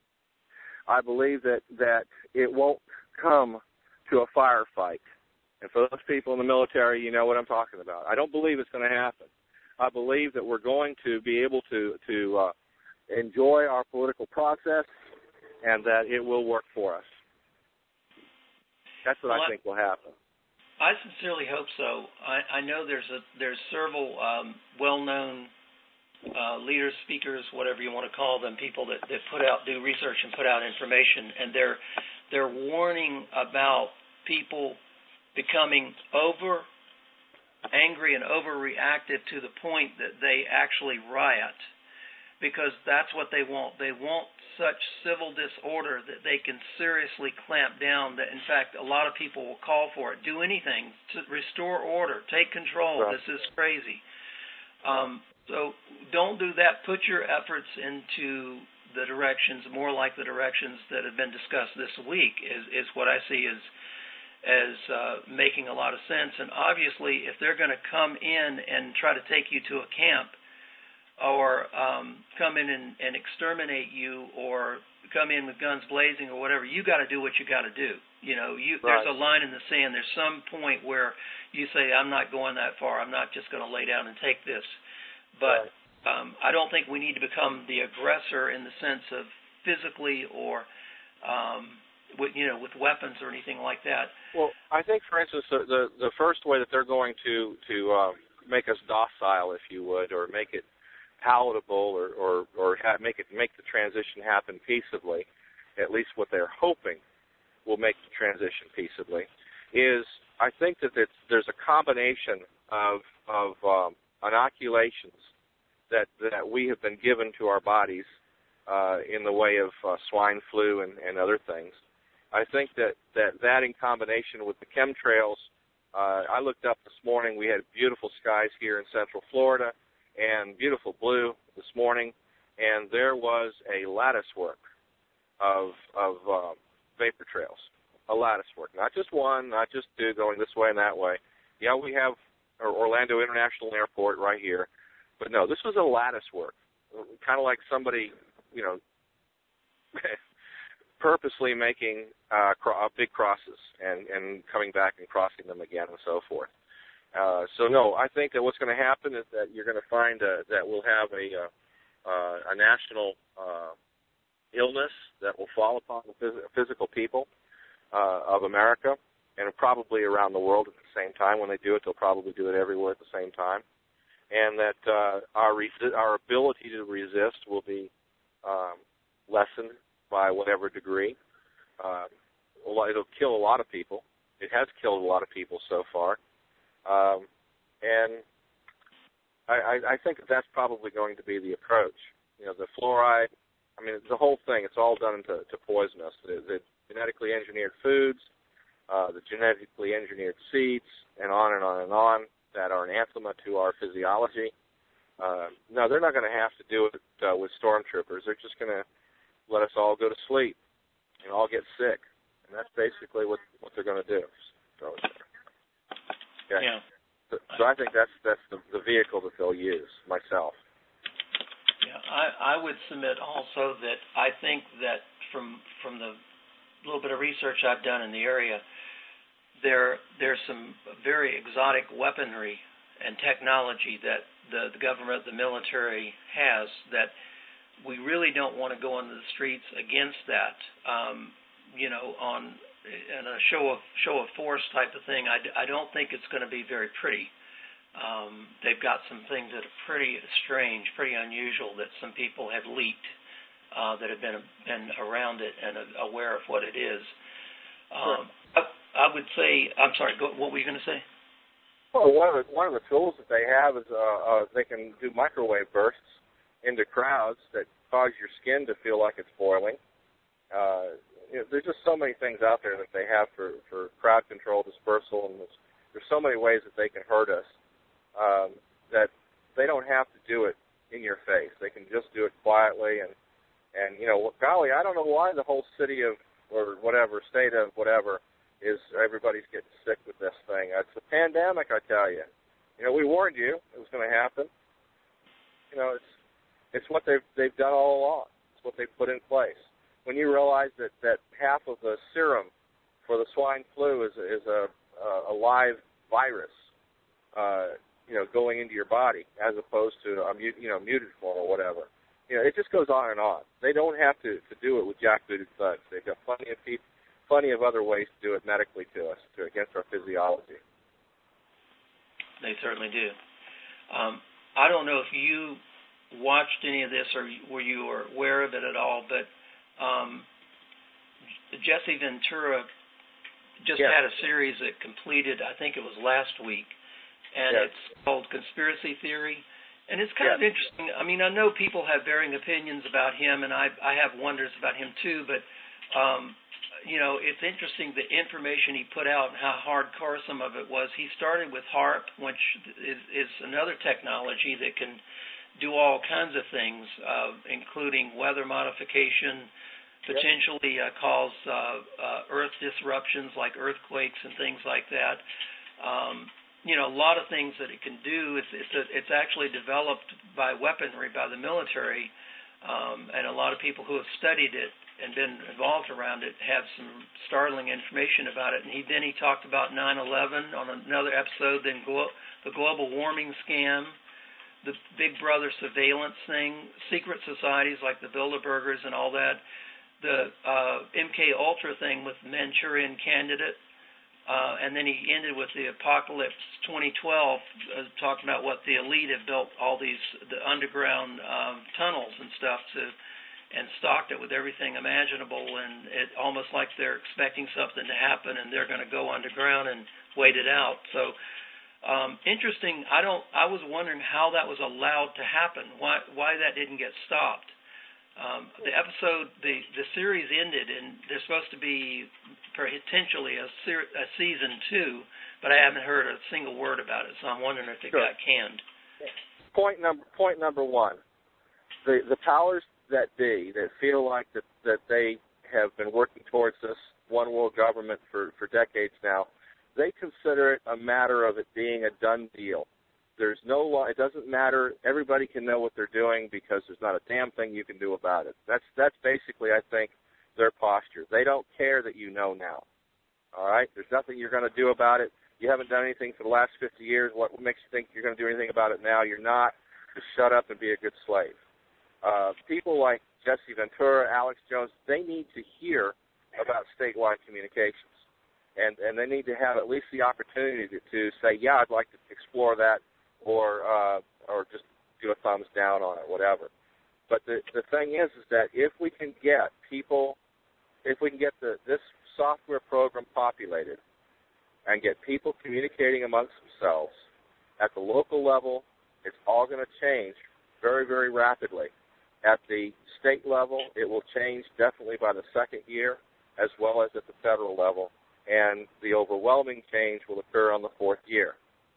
I believe that, that it won't come to a firefight. And for those people in the military, you know what I'm talking about. I don't believe it's going to happen. I believe that we're going to be able to, to uh, enjoy our political process and that it will work for us. That's what well, I think will happen. I sincerely hope so. I, I know there's a there's several um, well-known uh, leaders, speakers, whatever you want to call them, people that, that put out, do research and put out information, and they're they're warning about people becoming over angry and overreactive to the point that they actually riot, because that's what they want. They want such civil disorder that they can seriously clamp down, that in fact a lot of people will call for it, do anything to restore order, take control. Right. This is crazy. Um, so don't do that. Put your efforts into the directions, more like the directions that have been discussed this week, is, is what I see as as uh, making a lot of sense. And obviously, if they're going to come in and try to take you to a camp, or um, come in and, and exterminate you, or come in with guns blazing or whatever, you got to do what you got to do. You know, you, right. There's a line in the sand. There's some point where you say, I'm not going that far. I'm not just going to lay down and take this. But right. um, I don't think we need to become the aggressor in the sense of physically or, um, with, you know, with weapons or anything like that. Well, I think, for instance, the the, the first way that they're going to, to uh, make us docile, if you would, or make it palatable, or or, or ha- make it make the transition happen peaceably, at least what they're hoping will make the transition peaceably, is I think that it's, there's a combination of of um, inoculations that that we have been given to our bodies uh, in the way of uh, swine flu and, and other things. I think that, that that in combination with the chemtrails, uh, I looked up this morning, we had beautiful skies here in Central Florida, and beautiful blue this morning, and there was a lattice work of of uh, vapor trails, a lattice work, not just one, not just two going this way and that way. Yeah, we have Orlando International Airport right here, but no, this was a lattice work, kind of like somebody, you know, purposely making uh, cro- big crosses and, and coming back and crossing them again and so forth. Uh, so, no, I think that what's going to happen is that you're going to find uh, that we'll have a, uh, uh, a national uh, illness that will fall upon the phys- physical people uh, of America, and probably around the world at the same time. When they do it, they'll probably do it everywhere at the same time. And that uh, our, resi- our ability to resist will be um, lessened by whatever degree. Uh, it'll kill a lot of people. It has killed a lot of people so far. Um, and I, I, I think that that's probably going to be the approach. You know, the fluoride, I mean, the whole thing, it's all done to, to poison us. The, the genetically engineered foods, uh, the genetically engineered seeds, and on and on and on, that are anathema to our physiology. Uh, no, they're not going to have to do it uh, with stormtroopers. They're just going to let us all go to sleep and all get sick. And that's basically what, what they're going to do. So, okay. Yeah. So, so I think that's that's the, the vehicle that they'll use, myself. Yeah, I, I would submit also that I think that from from the little bit of research I've done in the area, there there's some very exotic weaponry and technology that the, the government, the military has, that we really don't want to go into the streets against that, um, you know, on in a show of show of force type of thing. I, I don't think it's going to be very pretty. um, they've got some things that are pretty strange, pretty unusual that some people have leaked uh, that have been been around it and aware of what it is. Um, I, I would say, I'm sorry, go, what were you going to say? Well, one of the one of the tools that they have is uh, uh, they can do microwave bursts into crowds that cause your skin to feel like it's boiling. Uh, you know, there's just so many things out there that they have for, for crowd control, dispersal, and there's, there's so many ways that they can hurt us um, that they don't have to do it in your face. They can just do it quietly. And, and you know, golly, I don't know why the whole city of, or whatever, state of whatever, is everybody's getting sick with this thing. It's a pandemic, I tell you. You know, we warned you it was going to happen. You know, it's it's what they've they've done all along. It's what they've put in place. When you realize that, that half of the serum for the swine flu is is a a, a live virus, uh, you know, going into your body as opposed to a mut, you know muted form or whatever. You know, it just goes on and on. They don't have to, to do it with jackbooted thugs. They've got plenty of people. Plenty of other ways to do it medically to us, to against our physiology. They certainly do. Um, I don't know if you watched any of this or were you aware of it at all, but um, Jesse Ventura just yes. had a series that completed, I think it was last week, and yes. it's called Conspiracy Theory. And it's kind yes. of interesting. I mean, I know people have varying opinions about him, and I, I have wonders about him too, but um, you know, it's interesting the information he put out and how hardcore some of it was. He started with HAARP, which is, is another technology that can do all kinds of things, uh, including weather modification, potentially uh, cause uh, uh, earth disruptions like earthquakes and things like that. Um, you know, a lot of things that it can do. It's, it's, a, it's actually developed by weaponry, by the military, um, and a lot of people who have studied it and been involved around it have some startling information about it. And he, then he talked about nine eleven on another episode, then glo- the global warming scam, the Big Brother surveillance thing, secret societies like the Bilderbergers and all that, the uh, M K Ultra thing with the Manchurian Candidate, uh, and then he ended with the Apocalypse twenty twelve, uh, talking about what the elite have built all these the underground um, tunnels and stuff to and stocked it with everything imaginable, and it almost like they're expecting something to happen, and they're going to go underground and wait it out. So, um, interesting. I don't. I was wondering how that was allowed to happen. Why why that didn't get stopped. Um, the episode, the the series ended, and there's supposed to be potentially a, ser- a season two, but I haven't heard a single word about it. So I'm wondering if it sure. got canned. Point number point number one: the the powers that be that feel like that, that they have been working towards this one world government for, for decades now, they consider it a matter of it being a done deal. There's no law. It doesn't matter. Everybody can know what they're doing because there's not a damn thing you can do about it. That's that's basically, I think, their posture. They don't care that you know now. All right? There's nothing you're going to do about it. You haven't done anything for the last fifty years. What makes you think you're going to do anything about it now? You're not. Just shut up and be a good slave. Uh, people like Jesse Ventura, Alex Jones, they need to hear about statewide communications. And, and they need to have at least the opportunity to, to say, yeah, I'd like to explore that, or uh, or just do a thumbs down on it, whatever. But the, the thing is, is that if we can get people, if we can get the, this software program populated and get people communicating amongst themselves at the local level, it's all going to change very, very rapidly. At the state level, it will change definitely by the second year, as well as at the federal level, and the overwhelming change will occur on the fourth year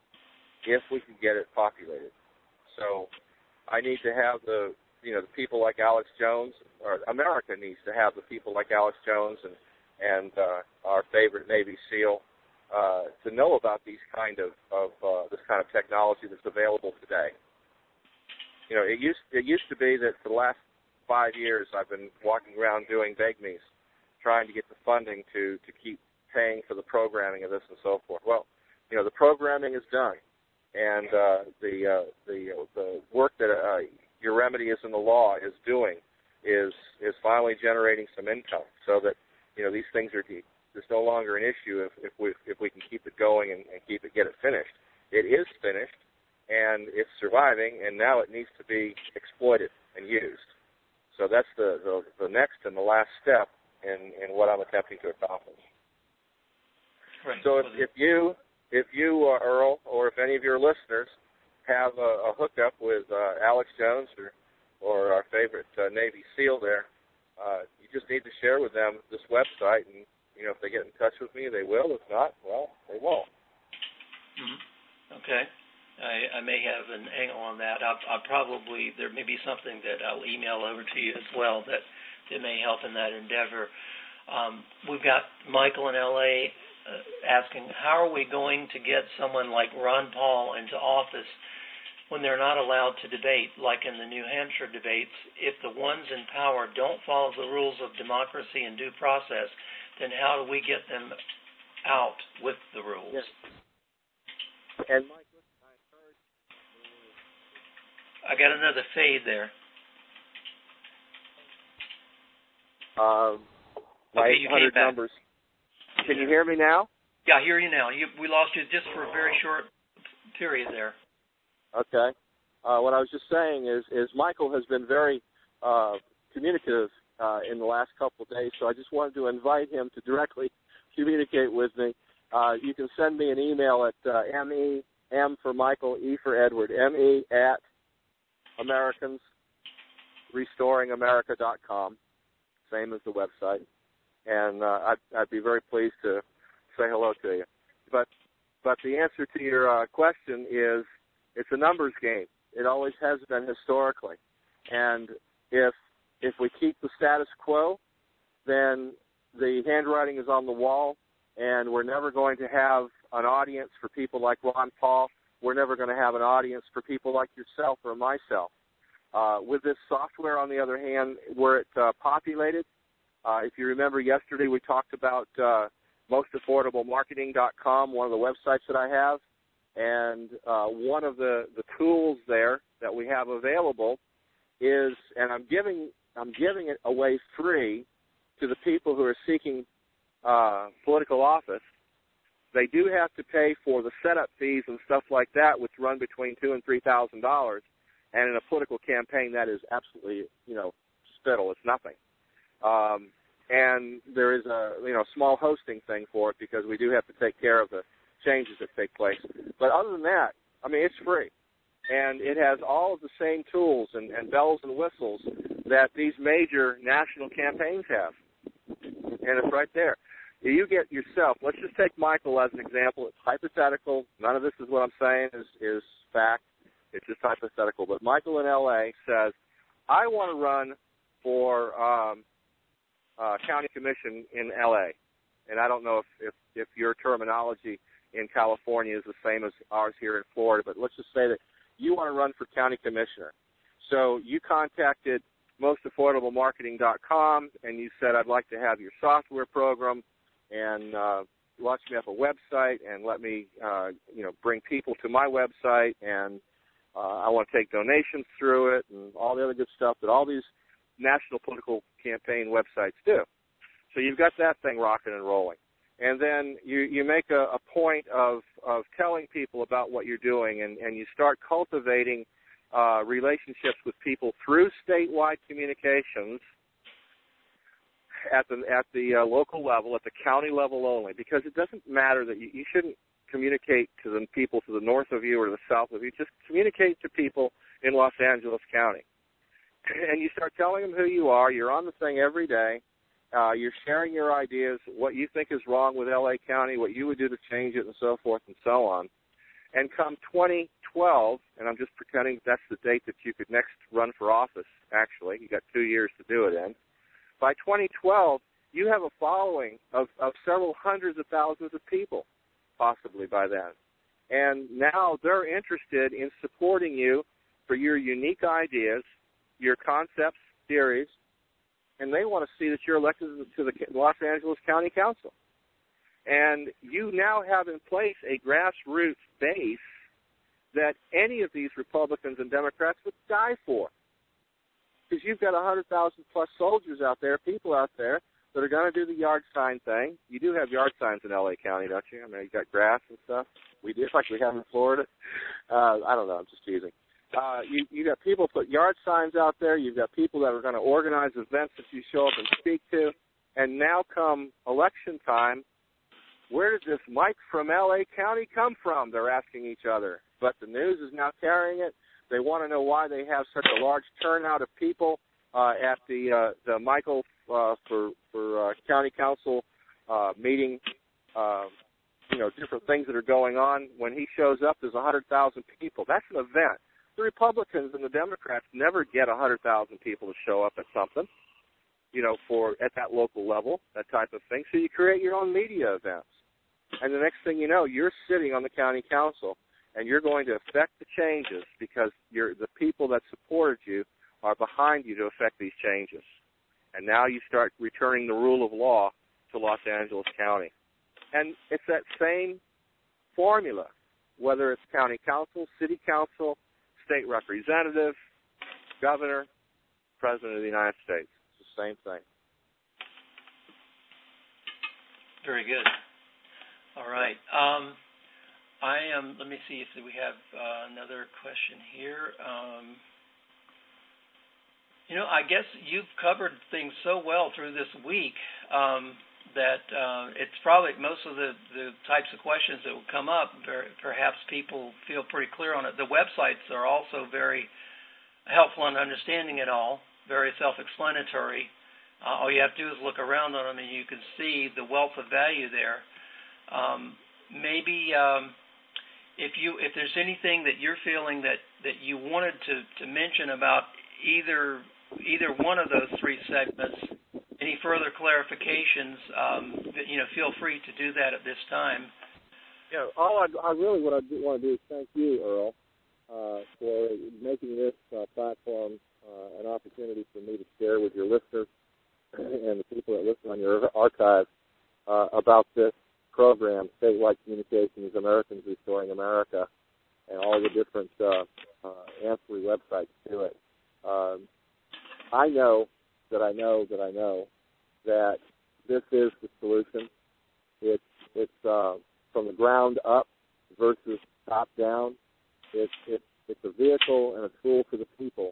if we can get it populated. So I need to have the, you know, the people like Alex Jones, or America needs to have the people like Alex Jones and, and uh, our favorite Navy SEAL uh, to know about these kind of, of uh, this kind of technology that's available today. You know, it used it used to be that for the last five years I've been walking around doing begme's, trying to get the funding to, to keep paying for the programming of this and so forth. Well, you know, the programming is done, and uh, the uh, the uh, the work that uh, Your Remedy is in the Law is doing is is finally generating some income, so that you know these things are it's no longer an issue if if we if we can keep it going and, and keep it get it finished. It is finished. and it's surviving, and now it needs to be exploited and used. So that's the, the, the next and the last step in, in what I'm attempting to accomplish. Right. So if, if you, if you uh, Earl, or if any of your listeners have a, a hookup with uh, Alex Jones or, or our favorite uh, Navy SEAL there, uh, you just need to share with them this website, and you know if they get in touch with me, they will. If not, well, they won't. Mm-hmm. Okay. I, I may have an angle on that. I'll, I'll probably, there may be something that I'll email over to you as well that, that may help in that endeavor. Um, we've got Michael in L A uh, asking, how are we going to get someone like Ron Paul into office when they're not allowed to debate, like in the New Hampshire debates? If the ones in power don't follow the rules of democracy and due process, then how do we get them out with the rules? Yes. And Mike, I got another fade there. Um, my okay, you eight hundred came back. numbers. Can you hear me now? Yeah, I hear you now. You, we lost you just for a very short period there. Okay. Uh, what I was just saying is, is Michael has been very uh, communicative uh, in the last couple of days, so I just wanted to invite him to directly communicate with me. Uh, you can send me an email at uh, M E, M for Michael, E for Edward, M E at Americans Restoring America dot com, same as the website, and uh, I'd, I'd be very pleased to say hello to you. But but the answer to your uh, question is it's a numbers game. It always has been historically, and if if we keep the status quo, then the handwriting is on the wall, and we're never going to have an audience for people like Ron Paul. We're never going to have an audience for people like yourself or myself. Uh, with this software, on the other hand, where it uh, populated, uh, if you remember yesterday we talked about uh, most affordable marketing dot com, one of the websites that I have, and uh, one of the, the tools there that we have available is, and I'm giving I'm giving it away free to the people who are seeking uh, political office. They do have to pay for the setup fees and stuff like that, which run between two and three thousand dollars. And in a political campaign, that is absolutely, you know, spittle. It's nothing. Um, and there is a, you know, small hosting thing for it because we do have to take care of the changes that take place. But other than that, I mean, it's free. And it has all of the same tools and, and bells and whistles that these major national campaigns have. And it's right there. You get yourself, let's just take Michael as an example. It's hypothetical. None of this is what I'm saying is, is fact. It's just hypothetical. But Michael in L A says, I want to run for um, uh, county commission in L A. And I don't know if, if, if your terminology in California is the same as ours here in Florida, but let's just say that you want to run for county commissioner. So you contacted most affordable marketing dot com, and you said, I'd like to have your software program and uh, launch me up a website and let me, uh, you know, bring people to my website, and uh, I want to take donations through it and all the other good stuff that all these national political campaign websites do. So you've got that thing rocking and rolling. And then you, you make a, a point of, of telling people about what you're doing, and, and you start cultivating uh, relationships with people through statewide communications at the at the uh, local level, at the county level only, because it doesn't matter that you, you shouldn't communicate to the people to the north of you or to the south of you. Just communicate to people in Los Angeles County. And you start telling them who you are. You're on the thing every day. Uh, you're sharing your ideas, what you think is wrong with L A County, what you would do to change it, and so forth and so on. And come twenty twelve, and I'm just pretending that's the date that you could next run for office, actually. You got two years to do it in. By twenty twelve, you have a following of, of several hundreds of thousands of people, possibly by then. And now they're interested in supporting you for your unique ideas, your concepts, theories, and they want to see that you're elected to the Los Angeles County Council. And you now have in place a grassroots base that any of these Republicans and Democrats would die for. Because you've got one hundred thousand plus soldiers out there, people out there that are going to do the yard sign thing. You do have yard signs in L A County, don't you? I mean, you got grass and stuff. We do, like we have in Florida. Uh, I don't know. I'm just teasing. Uh, you you got people put yard signs out there. You've got people that are going to organize events that you show up and speak to. And now come election time, where did this Mike from L A County come from? They're asking each other. But the news is now carrying it. They want to know why they have such a large turnout of people uh, at the uh, the Michael uh, for for uh, County Council uh, meeting. Uh, you know, different things that are going on. When he shows up, there's one hundred thousand people. That's an event. The Republicans and the Democrats never get one hundred thousand people to show up at something, you know, for at that local level, that type of thing. So you create your own media events. And the next thing you know, you're sitting on the county council, and you're going to affect the changes because you're, the people that supported you are behind you to affect these changes. And now you start returning the rule of law to Los Angeles County. And it's that same formula, whether it's county council, city council, state representative, governor, president of the United States. It's the same thing. Very good. All right. Um, I am, let me see if we have uh, another question here. Um, you know, I guess you've covered things so well through this week um, that uh, it's probably most of the, the types of questions that will come up, perhaps people feel pretty clear on it. The websites are also very helpful in understanding it all, very self-explanatory. Uh, all you have to do is look around on them and you can see the wealth of value there. Um, maybe um, if you if there's anything that you're feeling that, that you wanted to, to mention about either either one of those three segments, any further clarifications, um, you know, feel free to do that at this time. Yeah, all I, I really what I do want to do is thank you, Earl, uh, for making this uh, platform uh, an opportunity for me to share with your listeners and the people that listen on your archive uh, about this program, Statewide Communications, Americans Restoring America, and all the different uh, uh, ancillary websites to it. Um, I know that I know that I know that this is the solution. It's it's uh, from the ground up versus top down. It's it's it's a vehicle and a tool for the people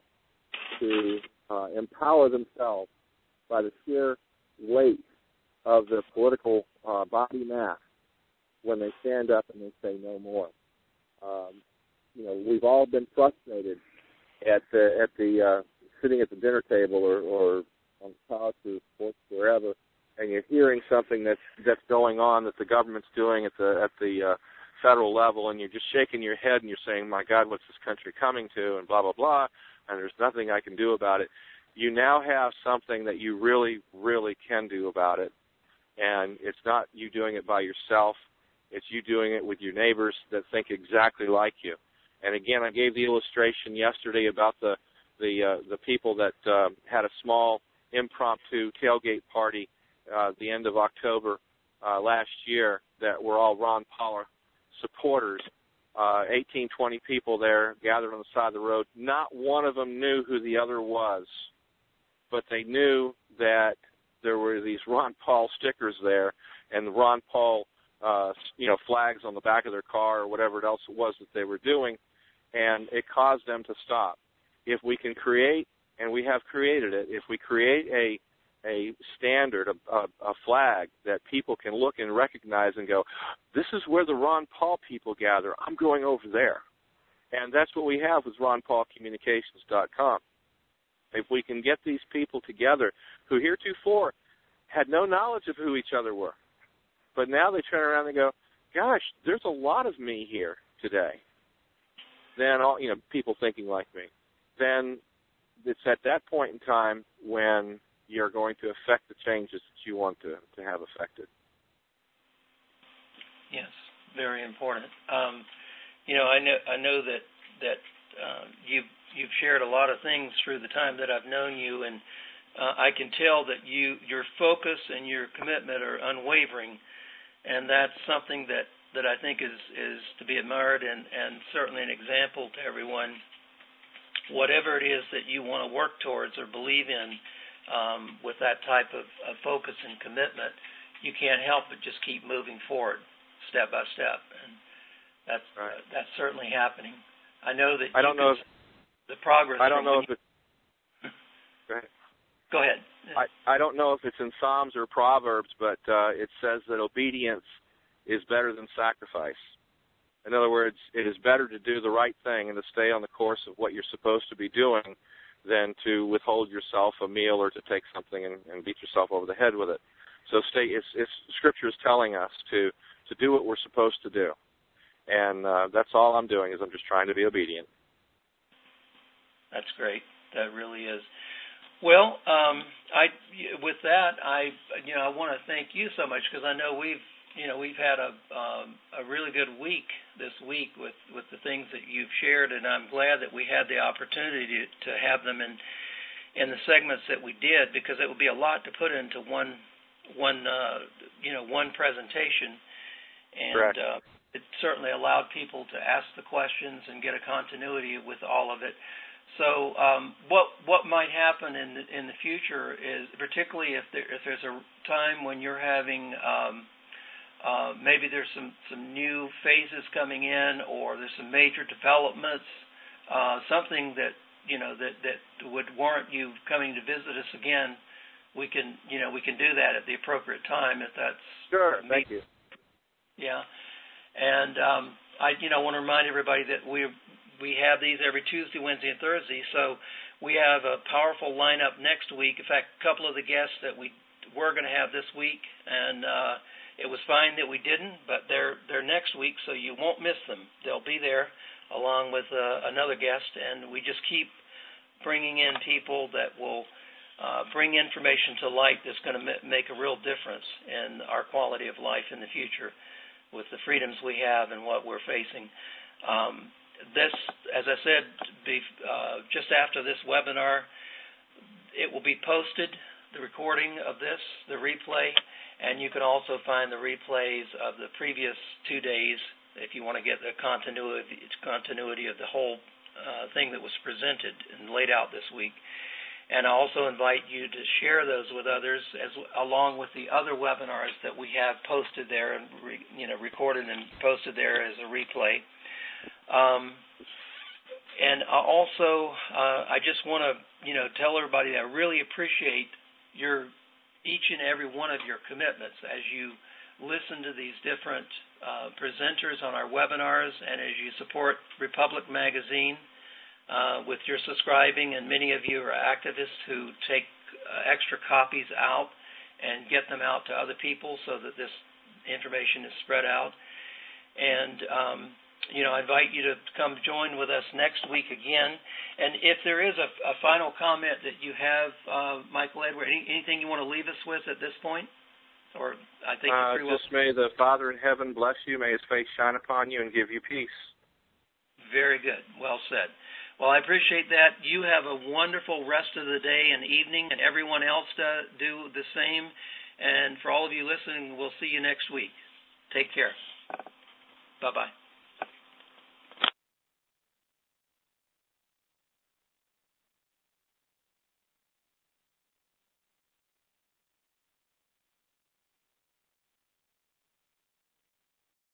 to uh, empower themselves by the sheer weight of their political uh, body mass when they stand up and they say no more. Um, you know, we've all been frustrated at the at the uh, sitting at the dinner table or, or on couch or sports wherever, and you're hearing something that's that's going on that the government's doing at the at the uh, federal level, and you're just shaking your head and you're saying, "My God, what's this country coming to?" and blah blah blah, and there's nothing I can do about it. You now have something that you really, really can do about it, and it's not you doing it by yourself. It's you doing it with your neighbors that think exactly like you. And again, I gave the illustration yesterday about the the uh, the people that uh, had a small impromptu tailgate party uh, at the end of October uh, last year that were all Ron Paul supporters. Uh, eighteen, twenty people there gathered on the side of the road. Not one of them knew who the other was, but they knew that there were these Ron Paul stickers there and the Ron Paul uh, you know, flags on the back of their car or whatever else it was that they were doing, and it caused them to stop. If we can create, and we have created it, if we create a a standard, a, a, a flag that people can look and recognize and go, this is where the Ron Paul people gather. I'm going over there. And that's what we have with ron paul communications dot com. If we can get these people together who heretofore had no knowledge of who each other were, but now they turn around and go, gosh, there's a lot of me here today. Then, all, you know, people thinking like me. Then it's at that point in time when you're going to affect the changes that you want to, to have affected. Yes, very important. Um, you know, I know I know that that uh, you've you've shared a lot of things through the time that I've known you, and uh, I can tell that you your focus and your commitment are unwavering, and that's something that, that I think is, is to be admired and, and certainly an example to everyone. Whatever it is that you want to work towards or believe in, um, with that type of, of focus and commitment, you can't help but just keep moving forward, step by step, and that's right. uh, that's certainly happening. I know that. I don't know if the progress. I don't know if it. Go ahead. Go ahead. I, I don't know if it's in Psalms or Proverbs, but uh, it says that obedience is better than sacrifice. In other words, it is better to do the right thing and to stay on the course of what you're supposed to be doing than to withhold yourself a meal or to take something and, and beat yourself over the head with it. So stay, it's, it's, Scripture is telling us to, to do what we're supposed to do. And uh, that's all I'm doing is I'm just trying to be obedient. That's great. That really is. Well, um, I with that, I you know I want to thank you so much because I know we've you know we've had a um, a really good week this week with, with the things that you've shared, and I'm glad that we had the opportunity to, to have them in in the segments that we did because it would be a lot to put into one one uh, you know one presentation, and uh, it certainly allowed people to ask the questions and get a continuity with all of it. So um, what what might happen in the, in the future is, particularly if there if there's a time when you're having um, uh, maybe there's some, some new phases coming in, or there's some major developments, uh, something that you know that, that would warrant you coming to visit us again. We can you know we can do that at the appropriate time if that's sure. Thank you. Yeah, and um, I you know want to remind everybody that we. We have these every Tuesday, Wednesday, and Thursday, so we have a powerful lineup next week. In fact, a couple of the guests that we were going to have this week, and uh, it was fine that we didn't, but they're they're next week, so you won't miss them. They'll be there along with uh, another guest, and we just keep bringing in people that will uh, bring information to light that's going to m- make a real difference in our quality of life in the future with the freedoms we have and what we're facing. Um, This, as I said, be, uh, just after this webinar, it will be posted, the recording of this, the replay, and you can also find the replays of the previous two days if you want to get the continuity, continuity of the whole uh, thing that was presented and laid out this week. And I also invite you to share those with others, as along with the other webinars that we have posted there and re, you know recorded and posted there as a replay. Um, and also, uh, I just want to, you know, tell everybody that I really appreciate your each and every one of your commitments as you listen to these different uh, presenters on our webinars, and as you support Republic Magazine uh, with your subscribing. And many of you are activists who take uh, extra copies out and get them out to other people so that this information is spread out. And um, You know, I invite you to come join with us next week again. And if there is a, a final comment that you have, uh, Michael Edward, any, anything you want to leave us with at this point? Or I think uh, pretty just well... may the Father in heaven bless you. May His face shine upon you and give you peace. Very good. Well said. Well, I appreciate that. You have a wonderful rest of the day and evening, and everyone else to do the same. And for all of you listening, we'll see you next week. Take care. Bye-bye.